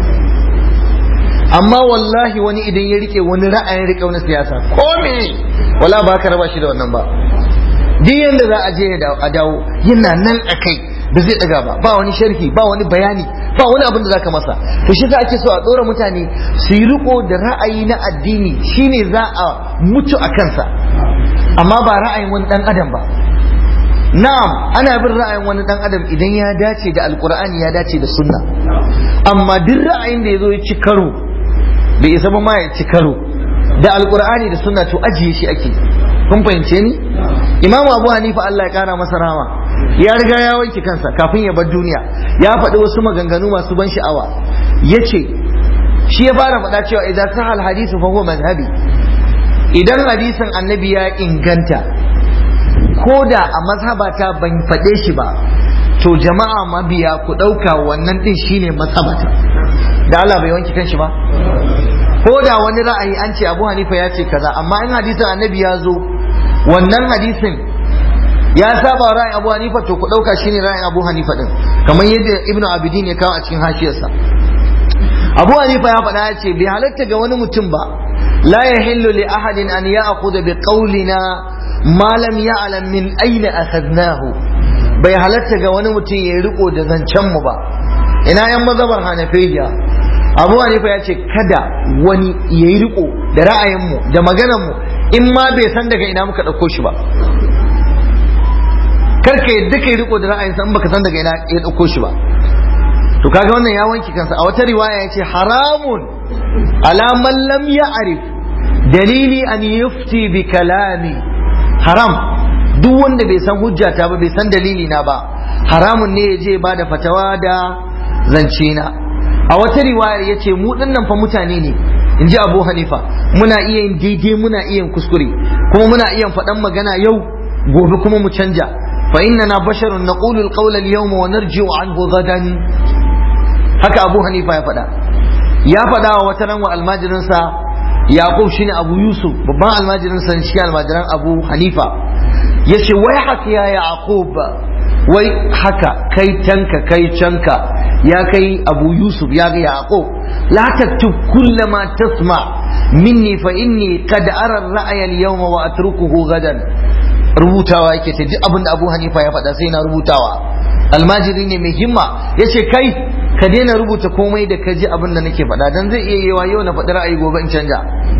Amma wallahi wani idan ya rike wani ra'ayin rike wani siyasa, ko me wala ba ka raba shi da wannan ba. Duk yanda za a je a dawo yana nan a kai, ba zai daga ba, ba wani sharhi, ba wani bayani, ba wani abin da zaka masa. To shi za ake so a dora mutane su yi riko da ra'ayi na addini, shine za a mutu a kansa, amma ba ra'ayin wani dan adam ba. Na'am, ana bin ra'ayin wani dan adam idan ya dace da alkur'ani, ya dace da sunna. Amma duk ra'ayin da ya zo ya ci karo, bai isa ba ma ya ci karo da alkur'ani da sunna, to ajiye shi ake. Kun fahimce ni? Imam Abu Hanifa Allah ya kara masa rahama, ya riga ya wanke kansa kafin ya bar duniya. Ya faɗi wasu maganganu masu ban sha'awa. Yace shi ya fara faɗa cewa idan sahal hadisu fa huwa madhhabi. Idan hadisin annabi ya inganta ko da a mazhabata ban faɗe shi ba to jama'a mabiya ku ɗauka wannan ɗin shine mazhabata. Da Allah bai wanke kanshi ba. Ko da wani ra'ayi an ce Abu Hanifa ya ce kaza, amma in hadisin annabi ya zo wannan hadisin ya saba ra'ayin Abu Hanifa to ku ɗauka shine ra'ayin Abu Hanifa din, kamar yadda Ibn Abidin ya kawo a cikin hashiyarsa. Abu Hanifa ya faɗa ya ce bai halatta ga wani mutum ba, la yahillu li ahadin an ya'khudha bi qawlina ma lam ya'lam min ayna akhadnahu. Bai halatta ga wani mutum ya riko da zancen mu ba. Ina yan mazhabar Hanafiya, Abu Hanifa ya ce kada wani ya yi riko da ra'ayin mu da maganar mu in ma bai san daga ina muka ɗauko shi ba. Kar ka yadda ka yi riko da ra'ayin sa in baka san daga ina ya ɗauko shi ba. To kaga wannan ya wanke kansa. A wata riwaya ya ce haramun ala man lam ya'rif dalili an yufti bi kalami. Haram duk wanda bai san hujjata ba, bai san dalili na ba, haramun ne ya je ba da fatawa da zance na. A wata riwayar ya ce mu dinnan fa mutane ne, in ji Abu Hanifa, muna iya yin daidai muna iya yin kuskure, kuma muna iya faɗan magana yau gobe kuma mu canja. Fa innana basharun naqulu al-qawla al-yawma wa narji'u anhu ghadan. Haka Abu Hanifa ya faɗa. Ya faɗa wa wata ran wa almajirinsa Yaqub shine Abu Yusuf, babban almajirinsa ne cikin almajiran Abu Hanifa. Yace wai haka ya Yaqub, wai haka kai tanka kai canka ya kai Abu Yusuf ya ga Yaqub, la taktub kullama tasma minni fa inni qad ara ar-ra'ya al-yawma wa atrukuhu gadan. Rubutawa yake ta duk abin da Abu Hanifa ya faɗa sai na rubutawa. Almajiri ne mai himma, yace kai ka daina rubuta komai da ka ji abin da nake faɗa, dan zai iya yiwa yau na faɗi ra'ayi gobe in canja.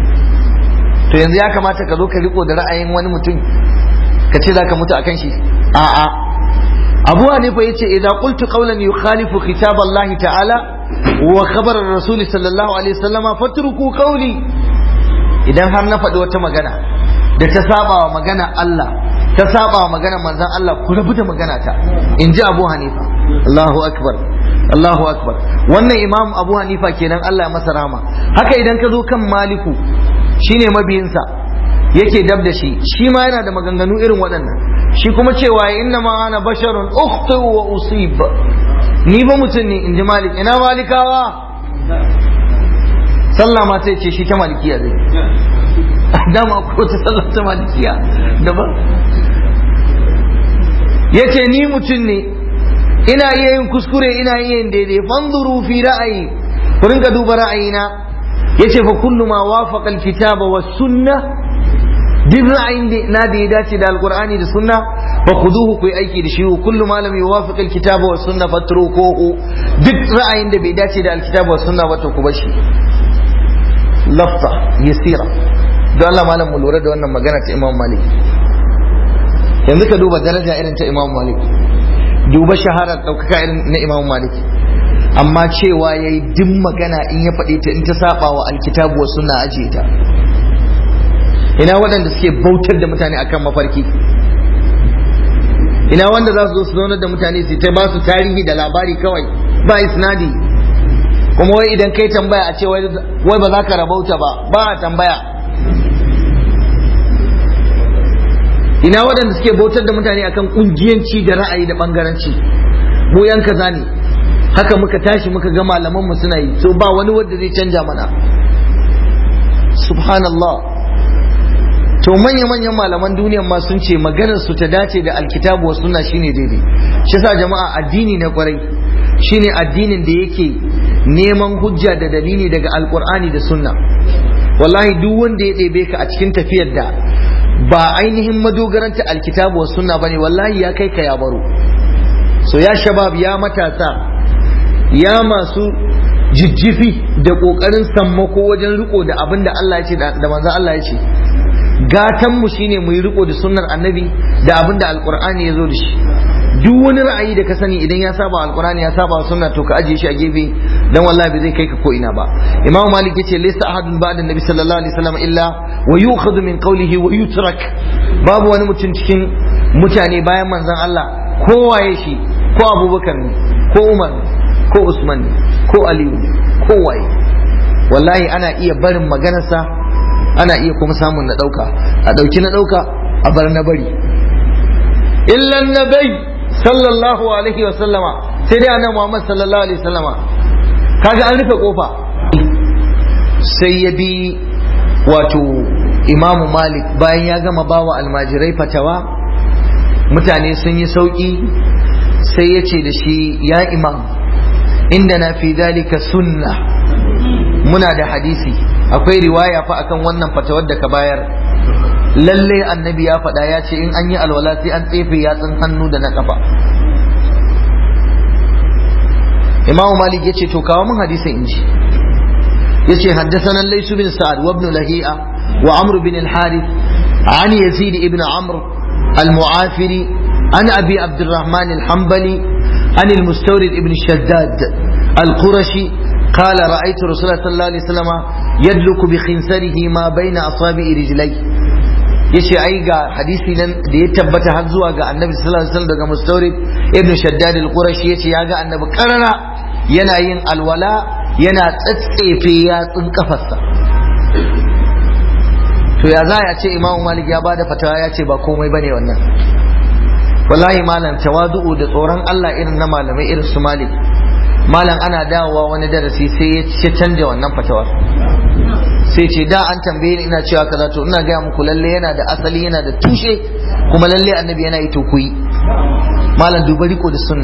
To yanzu ya kamata ka zo ka riko da ra'ayin wani mutum ka ce za ka mutu akan shi? A'a. Abu Hanifa yace idza qultu qawlan yukhalifu kitab Allah ta'ala wa khabar ar-rasul sallallahu alaihi wasallam fatruku qawli. Idan har na faɗi wata magana da ta saba wa magana Allah, ta saba wa magana manzon Allah, ku rabu da magana ta, in ji Abu Hanifa. Allahu akbar, Allahu akbar. Wannan Imam Abu Hanifa kenan, Allah ya masa rahama. Haka idan ka zo kan Maliku, shine mabiyinsa, yake dab da shi, shi ma yana da maganganu irin waɗannan. Shi kuma cewa inna ma ana basharun ukhti wa usib. Ni ba mutum ne, in ji Malik. Ina Malikawa? Sallah ma sai ce shi ta Malikiya zai. Dama ko ta sallah ta Malikiya daban. Yace ni mutum ne, ina iya yin kuskure, ina iya yin daidai. Fanzuru fi ra'ayi, ku rinka duba ra'ayina. Yace fa kullu ma wafaqa al-kitaba was sunnah, duk ra'ayin da na da ya dace da alqur'ani da sunna fa khuduhu ku yi aiki da shi. Kullu ma lam yuwafiq al-kitaba was sunna fatrukuhu, duk ra'ayin da bai dace da al-kitaba was sunna ba to ku bar shi. Lafza yasira. Don Allah malam mu lura da wannan magana ta Imam Malik. Yanzu ka duba daraja irin ta Imam Malik, duba shaharar ɗaukaka irin na Imam Malik, amma cewa yayi duk magana in ya faɗi ta in ta saba wa alkitabu wa sunna ajiye ta. Ina waɗanda suke bautar da mutane akan mafarki, ina wanda za su zo su zaunar da mutane su ta ba su tarihi da labari kawai ba isnadi, kuma wai idan kai tambaya a ce wai ba za ka rabauta ba, ba a tambaya. Ina waɗanda suke bautar da mutane akan kungiyanci da ra'ayi da bangaranci, mu yan kaza ne, haka muka tashi muka ga malaman mu suna yi, so ba wani wanda zai canja mana. Subhanallah. To manya manyan malaman duniyan ma sun ce maganar su ta dace da alkitabu wa sunna shine daidai. Shi yasa jama'a addini na kwarai shine addinin da yake neman hujja da dalili daga alqur'ani da sunna. Wallahi duk wanda ya ɗebe ka a cikin tafiyar da ba ainihin madogaranta alkitabu wa sunna bane, wallahi ya kai ka ya baro. So ya shabab, ya matasa, ya masu jijjifi da kokarin sammako wajen riko da abin da Allah ya ce da manzon Allah ya ce, gatan mu shine mu yi riko da sunnar annabi da abin da alqur'ani ya zo da shi. Duk wani ra'ayi da ka sani idan ya saba alqur'ani ya saba sunna to ka ajiye shi a gefe, dan wallahi bai zai kai ka ko ina ba. Imam Malik yace laysa ahadun ba'da nabi sallallahu alaihi wasallam illa wa yu'khadhu min qawlihi wa yutrak. Babu wani mutum cikin mutane bayan manzon Allah, ko waye shi, ko Abubakar ne, ko Umar ne, ko Usman ne, ko Aliyu ne, ko waye, wallahi ana iya barin maganarsa, ana iya kuma samun na dauka, a dauki na dauka a bar na bari. illa annabi sallallahu alaihi wa sallama sai dai annabi Muhammad sallallahu alaihi wa sallama kaga an rufe kofa sai ya bi wato Imamu Malik bayan ya gama bawa almajirai fatawa mutane sun yi sauki sai ya ce da shi ya imam inda na fi dalika sunna muna da hadisi akwai riwaya fa akan wannan fatawar da ka bayar lalle annabi ya faɗa ya ce in an yi alwala sai an tsefe yatsun hannu da na kafa. Imamu Malik ya ce to kawo mun hadisin inji ya ce haddasana Laysu bin Sa'ad wa ibn Lahi'a wa Amr bin al-Harith an Yazid ibn Amr al-Mu'afiri an Abi Abdurrahman al-Hanbali an al-Mustawrid ibn Shaddad al-Qurashi قال رأيت رسول الله صلى الله عليه وسلم يدلك بخنسره ما بين أصابع رجليه yace ai ga hadisi nan da ya tabbata har zuwa ga annabi sallallahu alaihi wasallam daga Mustawrid ibn Shaddad al-Qurashi yace ya ga annabi karara yana yin alwala yana tsatsefe yatsun kafarsa. To ya za ya ce Imam Malik ya bada fatawa ya ce ba komai bane wannan. Wallahi malam tawadu'u da tsoron Allah irin na malamai irin su Malik. Malam ana dawowa wani darasi sai ya canja wannan fatawar. Sai ce da an tambaye ni ina cewa kaza to ina gaya muku lalle yana da asali yana da tushe kuma lalle annabi yana yi to kuyi. Malam duba riko da sunna.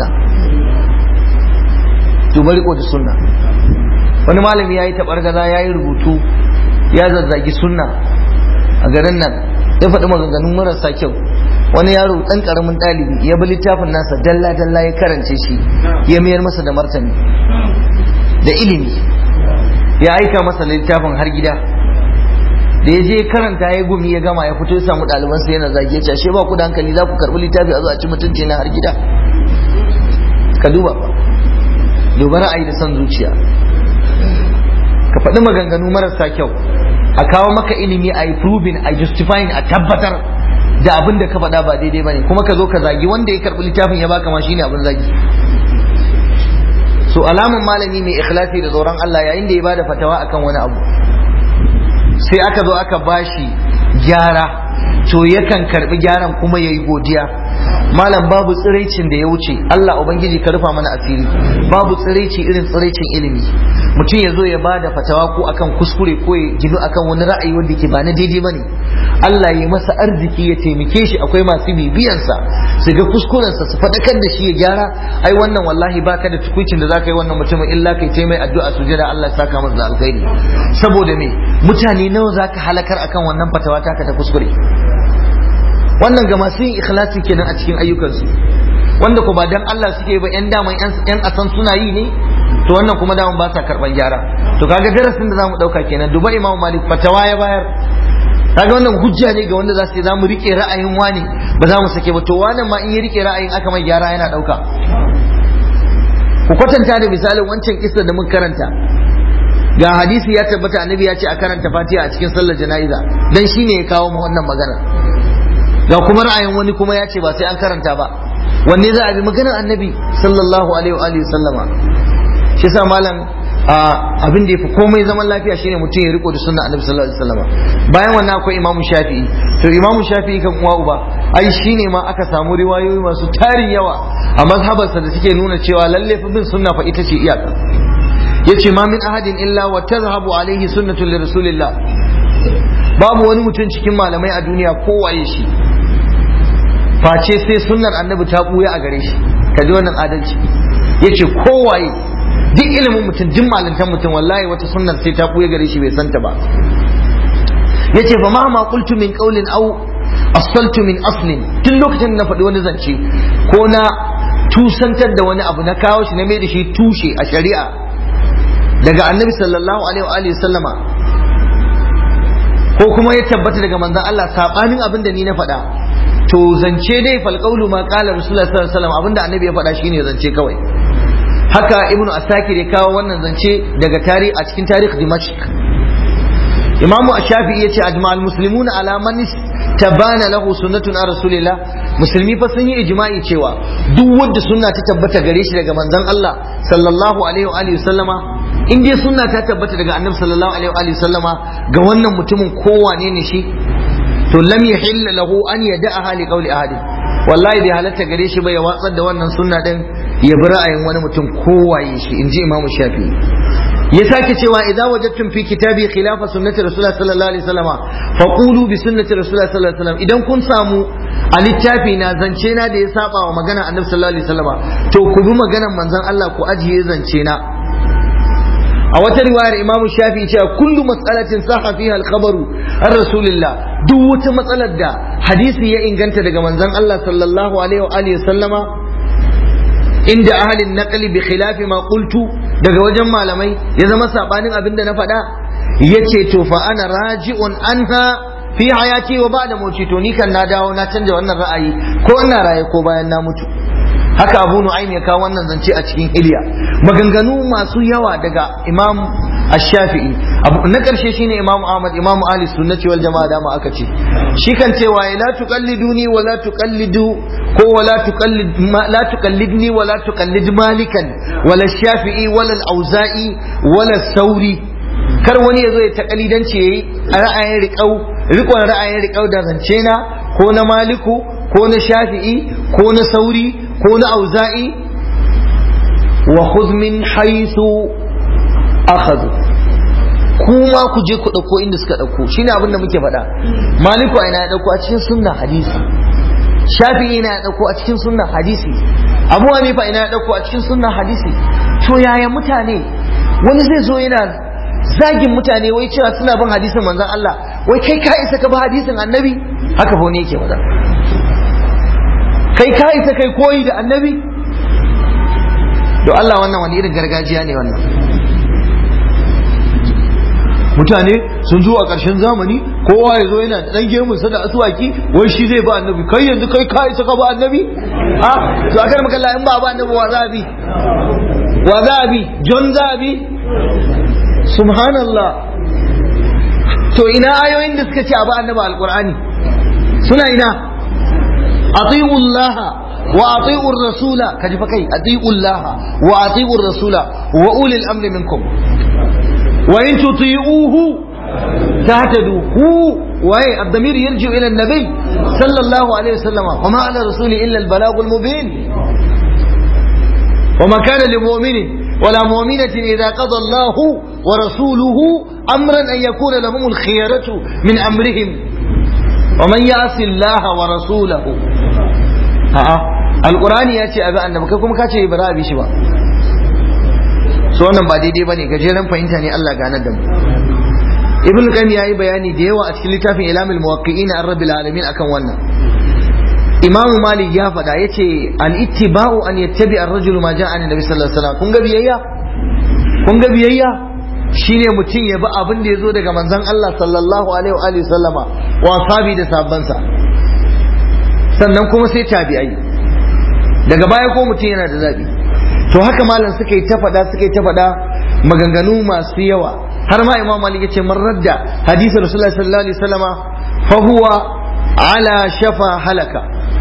Duba riko da sunna. Wani malami yayi tabargaza yayi rubutu ya zazzagi sunna a garin nan ya faɗi maganganun marasa kyau. Wani yaro ɗan ƙaramin ɗalibi ya bi littafin nasa dalla dalla ya karance shi ya mayar masa da martani da ilimi ya aika masa littafin har gida da ya je karanta ya gumi ya gama ya fito ya samu ɗalibansa yana zagi ya ce ashe ba ku da hankali za ku karɓi littafi a zo a ci mutunci na har gida. Ka duba ba duba ra'ayi da son zuciya ka faɗi maganganu marasa kyau a kawo maka ilimi a yi proving a justifying a tabbatar da abin da ka faɗa ba daidai bane kuma ka zo ka zagi wanda ya karɓi littafin ya baka ma shine abin zagi. So alamun malami mai ikhlasi da tsoron Allah yayin da ya bada fatawa akan wani abu sai aka zo aka bashi gyara to yakan karɓi gyaran kuma yayi godiya. Malam babu tsiraicin da ya wuce Allah ubangiji ka rufa mana asiri babu tsiraici irin tsiraicin ilimi mutum ya zo ya bada fatawa ko akan kuskure ko ya ginu akan wani ra'ayi wanda ke ba na daidai bane Allah ya masa arziki ya taimake shi akwai masu bibiyansa su ga kuskurensa su faɗakar da shi ya gyara ai wannan wallahi baka da tukuncin da zaka yi wannan mutumin illa kai ta mai addu'a sujada Allah ya saka masa da alkhairi saboda me mutane nawa zaka halakar akan wannan fatawa taka ta kuskure. Wannan ga masu yin ikhlasi kenan a cikin ayyukansu wanda ko ba dan Allah suke ba yan daman yan asan suna yi ne to wannan kuma daman ba sa karban gyara. To kaga darasin da zamu dauka kenan duba Imam Malik fatawa ya bayar kaga wannan hujja ne ga wanda za su ce zamu rike ra'ayin wani ba za mu sake ba to wannan ma in ya rike ra'ayin aka mai gyara yana dauka. Ku kwatanta da misalin wancan kissa da muka karanta ga hadisi ya tabbata annabi ya ce a karanta Fatiha a cikin sallar jana'iza dan shine ya kawo mu wannan magana ga kuma ra'ayin wani kuma ya ce ba sai an karanta ba wanne za a bi maganar annabi sallallahu alaihi wa alihi sallama. Shi sa malam abin da yafi komai zaman lafiya shine mutum ya riko da sunnar annabi sallallahu alaihi wasallama. Bayan wannan akwai imamu shafi'i to imamu shafi'i kan uwa uba ai shine ma aka samu riwayoyi masu tarin yawa a mazhabarsa da suke nuna cewa lalle fa bin sunna fa ita ce iyaka. Yace ma min ahadin illa wa tadhhabu alaihi sunnatu li rasulillah babu wani mutum cikin malamai a duniya kowaye shi face sai sunnar annabi ta buya a gare shi ka ji wannan adalci yace kowaye duk ilimin mutum duk malantan mutum wallahi wata sunnar sai ta buya gare shi bai santa ba yace fa ma ma qultu min qawlin aw asaltu min aslin tun lokacin da na faɗi wani zance ko na tusantar da wani abu na kawo shi na mai da shi tushe a shari'a daga annabi sallallahu alaihi wa sallama ko kuma ya tabbata daga manzon Allah sabanin abin da ni na faɗa to zance dai fal qawlu ma qala rasulullah sallallahu alaihi wasallam abinda annabi ya faɗa shine zance kawai. Haka ibnu asakir ya kawo wannan zance daga tarihi a cikin tarihi dimashq. Imamu ash-shafi'i yace ajma'al muslimuna ala man tabana lahu sunnatun rasulillah musulmi fa sun yi ijma'i cewa duk wanda sunna ta tabbata gare shi daga manzon Allah sallallahu alaihi wa alihi sallama in dai sunna ta tabbata daga annabi sallallahu alaihi wa alihi sallama ga wannan mutumin kowane ne shi to lam yahill lahu an yada'aha li qawli ahad wallahi bai halatta gare shi ba ya watsar da wannan sunna din ya bi ra'ayin wani mutum kowaye shi, inji Imam Shafi'i. ya sake cewa idza wajadtum fi kitabi khilafa sunnati rasulullah sallallahu alaihi wasallam faqulu bi sunnati rasulullah sallallahu alaihi wasallam, idan kun samu a littafi na zance na da ya saba wa magana annabi sallallahu alaihi wasallam to ku bi maganar manzon Allah ku ajiye zance na. a wata riwayar Imam Shafi'i cewa kullu mas'alatin sahha fiha al-khabaru an rasulillah, duk wata matsalar da hadisi ya inganta daga manzon Allah sallallahu alaihi wa alihi sallama inda ahalin naqli bi khilafi ma qultu, daga wajen malamai ya zama sabanin abin da na faɗa, yace to fa ana raji'un anha fi hayati wa ba'da mauti, to ni kan na dawo na canja wannan ra'ayi ko ina raye ko bayan na mutu. haka Abu Nu'aym ya kawo wannan zance a cikin Hilya. maganganu masu yawa daga Imam Ash-Shafi'i. na karshe shine Imam Ahmad, Imam Ahli Sunnati wal Jama'a, dama aka ce shi kan cewa la tuqalliduni wa la tuqallidu ko wa la tuqallid la tuqallidni wa la tuqallid Malikan wala Shafi'i wala Al-Auza'i wala Sauri. kar wani yazo ya takalidanci yayi a ra'ayin riƙau riƙon ra'ayin riƙau da zance na ko na Maliku ko na Shafi'i ko na Sauri ko na Auza'i. wa khudh min haythu akhadhu, kuma ku je ku dauko inda suka dauko, shine abin da muke faɗa. Maliku ina ya dauko a cikin sunna hadisi, Shafi'i ina ya dauko a cikin sunna hadisi, Abu Hanifa ina ya dauko a cikin sunna hadisi. to yaya mutane wani zai zo yana zagin mutane wai cewa suna bin hadisin manzon Allah, wai kai ka isa ka bi hadisin annabi? haka fa ne yake faɗa, kai ka isa kai koyi da annabi? to Allah, wannan wani irin gargajiya ne wannan? mutane sun zo a ƙarshen zamani kowa ya zo yana dan gemun sa da asuwaki, wai shi zai ba annabi. kai yanzu kai ka isa ka ba annabi? a to akar maka Allah, in ba ba annabi wa za bi? wa za bi? John za bi? subhanallah. to ina ayoyin da suka ce a ba annabi alqur'ani? suna ina? ati'u Allah wa ati'u rasula, kaji fa kai, ati'u Allah wa ati'u rasula wa ulil amri minkum wa in tuti'uhu tahtadu. hu wa ad-damir yarji'u ila an-nabi sallallahu alaihi wasallam, wa ma ala rasuli illa al-balagul mubin. wa ma kana lil mu'minin ولا مؤمنة إذا قضى الله ورسوله أمرا أن يكون لهم الخيرة من أمرهم ومن يعص الله ورسوله. ها القرآن يأتي أبا أن بكم كاتي إبراء بشبا سواء بعد دي بني كجيرا فإنتني الله قانا دم. ابن القيم يأي بياني ديوة أتكلتا في إعلام الموقعين عن رب العالمين أكن ونا. Imam Malik ya faɗa ya ce al-ittiba'u an yattabi ar-rajulu ma ja'a an nabi sallallahu alaihi wasallam. kun ga biyayya kun ga biyayya shine mutum ya bi abin da yazo daga manzon Allah sallallahu alaihi wa alihi sallama wa sahabi da sahabbansa, sannan kuma sai tabi'ai, daga baya ko mutum yana da zabi. to haka malam suka yi ta faɗa suka yi ta faɗa maganganu masu yawa, har ma Imam Malik ya ce man radda hadisi Rasulullahi sallallahu alaihi wasallama fa huwa ala shafa halaka.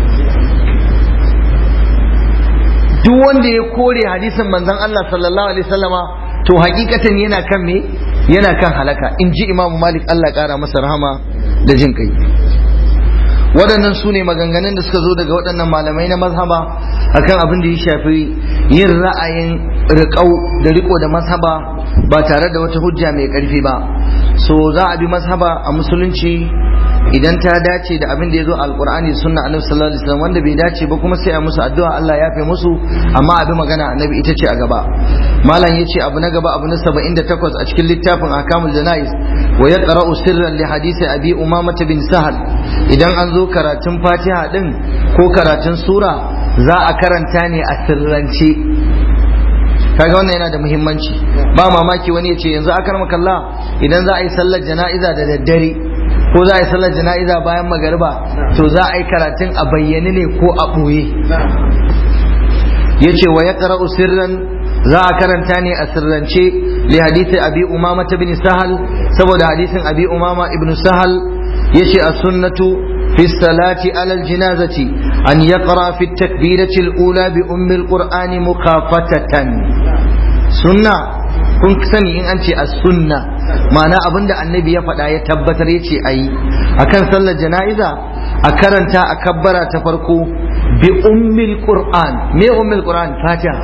duk wanda ya kore hadisin manzon Allah sallallahu alaihi wasallama to hakikatan yana kan me? yana kan halaka, in ji Imam Malik, Allah kara masa rahama da jin kai. waɗannan su ne maganganun da suka zo daga waɗannan malamai na mazhaba akan abin da ya shafi yin ra'ayin riƙau da riko da mazhaba ba tare da wata hujja mai ƙarfi ba. so za a bi mazhaba a musulunci idan ta dace da abin da ya zo a alkur'ani da sunna annabi sallallahu alaihi wasallam, wanda bai dace ba kuma sai a musu addu'a Allah ya fi musu, amma abin magana annabi ita ce a gaba. malam yace abu na gaba, abu na saba'in da takwas a cikin littafin ahkamul janaiz, wa yaqra'u sirran li hadisi abi umama bin sahal. idan an zo karatun fatiha din ko karatun sura za a karanta ne a sirrance. kaga wannan yana da muhimmanci, ba mamaki wani ya ce yanzu akarmakallah idan za a yi sallar jana'iza da daddare ko za a yi sallar jana'iza bayan magariba, to za a yi karatun a bayyane ne ko a ɓoye? ya ce wa ya ƙara'u sirran, za a karanta ne a sirrance li hadithin abi umama ta bin sahal, saboda hadisin abi umama ibn sahal ya ce a sunnatu fi salati alal jinazati an ya ƙara fi takbirati al'ula bi ummil qur'ani mukafatatan. sunna kun sani in an ce as sunna ma'ana abinda annabi ya faɗa ya tabbatar ya ce ayi akan sallar jana'iza, a karanta a kabbara ta farko bi ummil qur'an. Me ummil qur'an? Fatiha.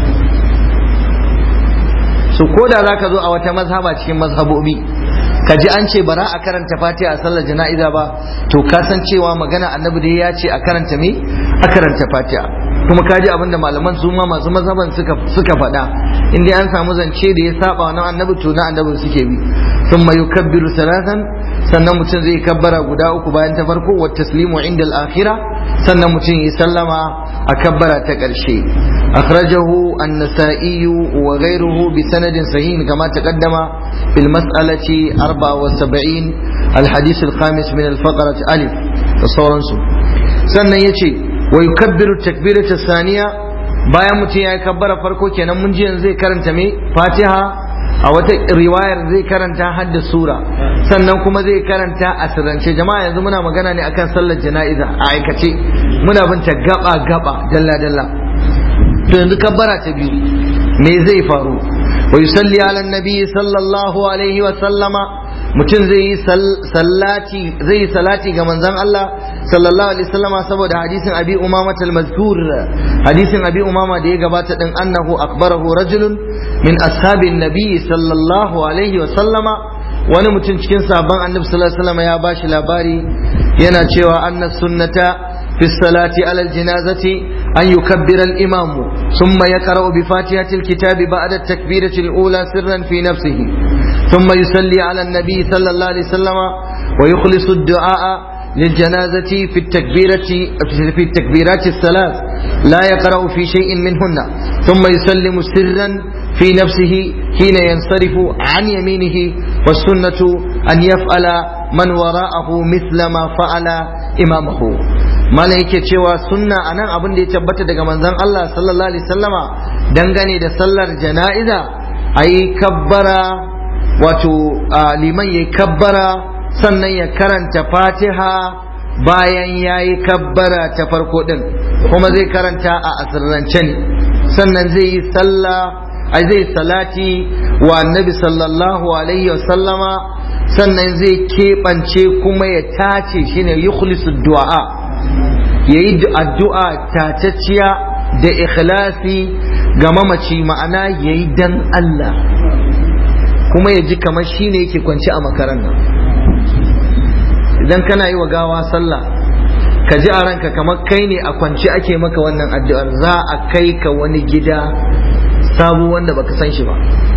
so ko da zaka zo a wata mazhaba cikin mazhabobi ka ji an ce bara a karanta fatiha a sallar jana'iza ba, to ka san cewa magana annabi dai ya ce a karanta me a karanta fatiha. kuma ka ji abinda malaman su ma masu mazhaban suka suka faɗa, in dai an samu zance da ya saba na annabi to na annabi suke bi. thumma yukabbiru salatan, sannan mutum zai kabbara guda uku bayan ta farko, wa taslimu inda al-akhirah, sannan mutum ya sallama a kabbara ta ƙarshe. akhrajahu an-nasa'i wa ghayruhu bi sanadin sahih kama taqaddama fil mas'alati arba'a wa sab'in al-hadith al-khamis min al-faqrah alif da sauransu. sannan yace wa yukabbiru takbirata thaniya, bayan mutum ya kabbara farko kenan mun ji yanzu zai karanta me fatiha, a wata riwayar zai karanta hadda sura, sannan kuma zai karanta a sirrance. Jama'a yanzu muna magana ne akan sallar jana'iza a aikace, muna binta gaba gaba dalla dalla. to yanzu kabbara ta biyu me zai faru? wa yusalli ala nabi sallallahu alaihi wa sallama, mutum zai yi salati zai yi salati ga manzon Allah sallallahu alaihi wasallama saboda hadisin abi umama al-mazkur, hadisin abi umama da ya gabata din, annahu akhbarahu rajulun min ashabin nabi sallallahu alaihi wasallama, wani mutum cikin sahabban annabi sallallahu alaihi wasallama ya bashi labari yana cewa anna sunnata fi salati ala al-janazati an yukabbira al-imam thumma yaqra'u bi fatihati al-kitab ba'da at-takbirati al-ula sirran fi nafsihi thumma yusalli ala an-nabi sallallahu alaihi wasallama wa yukhlisu ad-du'a للجنازة في التكبيرة في التكبيرات الثلاث لا يقرأ في شيء منهن ثم يسلم سرا في نفسه حين ينصرف عن يمينه والسنة أن يفعل من وراءه مثل ما فعل إمامه. malam yake cewa sunna anan abin da ya tabbata daga manzon Allah sallallahu alaihi wasallama dangane da sallar jana'iza ayi kabbara, wato liman yayi kabbara sannan ya karanta fatiha bayan yayi kabbara ta farko din, kuma zai karanta a asirrance ne, sannan zai yi sallah ai zai salati wa annabi sallallahu alaihi wasallama, sannan zai keɓance kuma ya tace shine yukhlisu du'a, yayi addu'a tatacciya da ikhlasi ga mamaci, ma'ana yayi dan Allah kuma ya ji kamar shine yake kwance a makaran nan. idan kana yi wa gawa sallah ka ji a ranka kamar kai ne a kwance ake maka wannan addu'ar, za a kai ka wani gida sabo wanda baka san shi ba,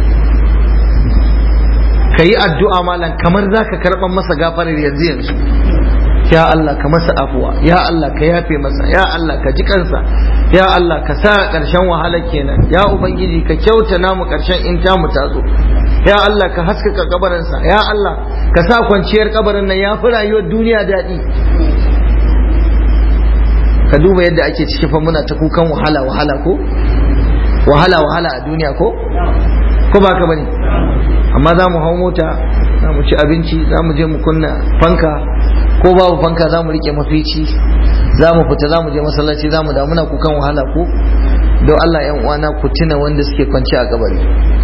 ka yi addu'a malam kamar za ka karɓar masa gafarar yanzu yanzu. ya Allah ka masa afuwa, ya Allah ka yafe masa, ya Allah ka ji kansa, ya Allah ka sa ƙarshen wahala kenan, ya ubangiji ka kyauta namu ƙarshen in ta mu tazo, ya Allah ka haskaka kabarinsa, ya Allah ka sa kwanciyar kabarin nan ya fi rayuwar duniya daɗi. ka duba yadda ake ciki fa, muna ta kukan wahala wahala ko wahala wahala a duniya ko ko ba ka bane, amma za mu hau mota, za mu ci abinci, za mu je mu kunna fanka, ko babu fanka za mu rike mafici, za mu fita za mu je masallaci, za mu da muna kukan wahala ko. don Allah yan uwana ku tuna wanda suke kwanci a kabari,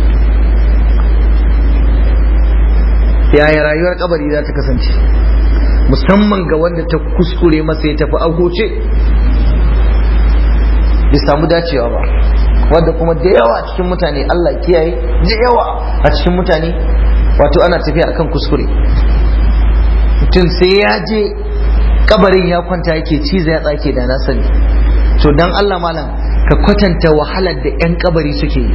yaya rayuwar kabari za ta kasance, musamman ga wanda ta kuskure masa ya tafi agoce bai samu dacewa ba, wanda kuma da yawa a cikin mutane, Allah kiyaye, da yawa a cikin mutane wato ana tafiya akan kuskure. mutum sai ya je kabarin ya kwanta yake ciza ya tsake da na sani. to dan Allah malam ka kwatanta wahalar da yan kabari suke yi,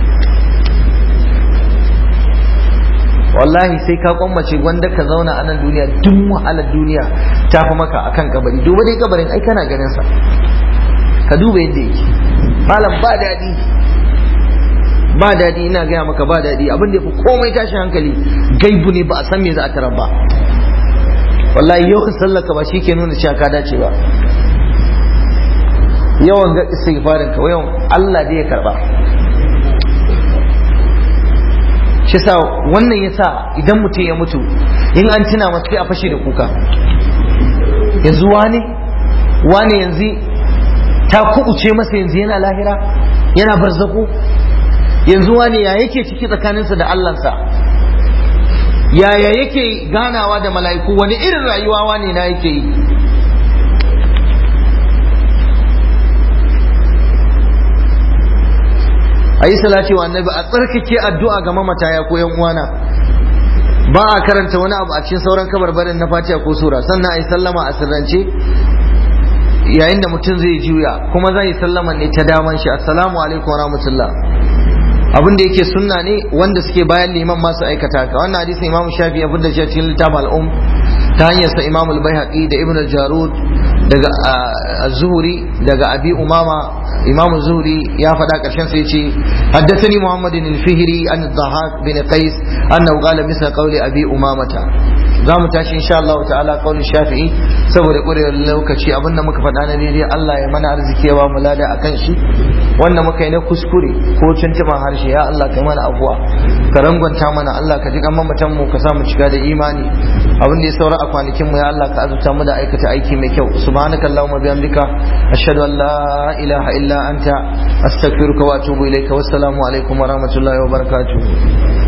wallahi sai ka kwammace gwanda ka zauna a nan duniya, duk wahalar duniya ta fi maka akan kabari. duba dai kabarin ai kana ganin sa, ka duba yadda yake malam, ba daɗi ba daɗi, ina gaya maka ba daɗi. abin da ya fi komai tashin hankali gaibu ne, ba a san me za a tarar ba. wallahi yau ka sallaka ba shi ke nuna cewa ka dace ba, yawan ga istighfarin ka, yawan Allah da ya karba. shi sa wannan yasa idan mutum ya mutu in an tuna masa sai a fashe da kuka. yanzu wane wane yanzu ta kubuce masa, yanzu yana lahira, yana barzako. yanzu wane ya yake ciki tsakaninsa da Allahnsa, yaya yake ganawa da mala'iku, wani irin rayuwa wane na yake yi. a yi salati wa annabi, a tsarkake addu'a ga mamata ya ko yan uwana. Ba a karanta wani abu a cikin sauran kabarbarin na Fatiha ko sura, sannan a yi sallama a sirrance yayin da mutum zai juya, kuma zai sallama ne ta daman shi, assalamu alaikum wa rahmatullah. Abin da yake sunna ne wanda suke bayan liman masu aikata ka. Wannan hadisin Imam Shafi ya fidda shi a cikin littafin al-Umm ta hanyar sa Imam al-Baihaqi da Ibn al-Jarud daga az-Zuhri daga Abi Umama. Imam az-Zuhri ya faɗa ƙarshen sai ce haddathani Muhammad al-Fihri an ad-Dhahhak bin Qais annahu qala misla qawli Abi Umamata. za mu tashi insha Allah ta'ala qaulin Shafi'i saboda ƙurewar lokaci. Abinda muka faɗa na daidai Allah ya mana arziki ya ba mu lada akan shi, wanda muka yi na kuskure ko tuntuban harshe ya Allah ka mana afuwa, ka rangwanta mana Allah, ka ji kan mamatan mu, ka sa mu cika da imani. Abin da ya saura a kwanakin mu ya Allah ka azurta mu da aikata aiki mai kyau. Subhanakallahumma bihamdika ashhadu an la ilaha illa anta astaghfiruka wa atubu ilayka. Wassalamu alaikum wa rahmatullahi wa barakatuh.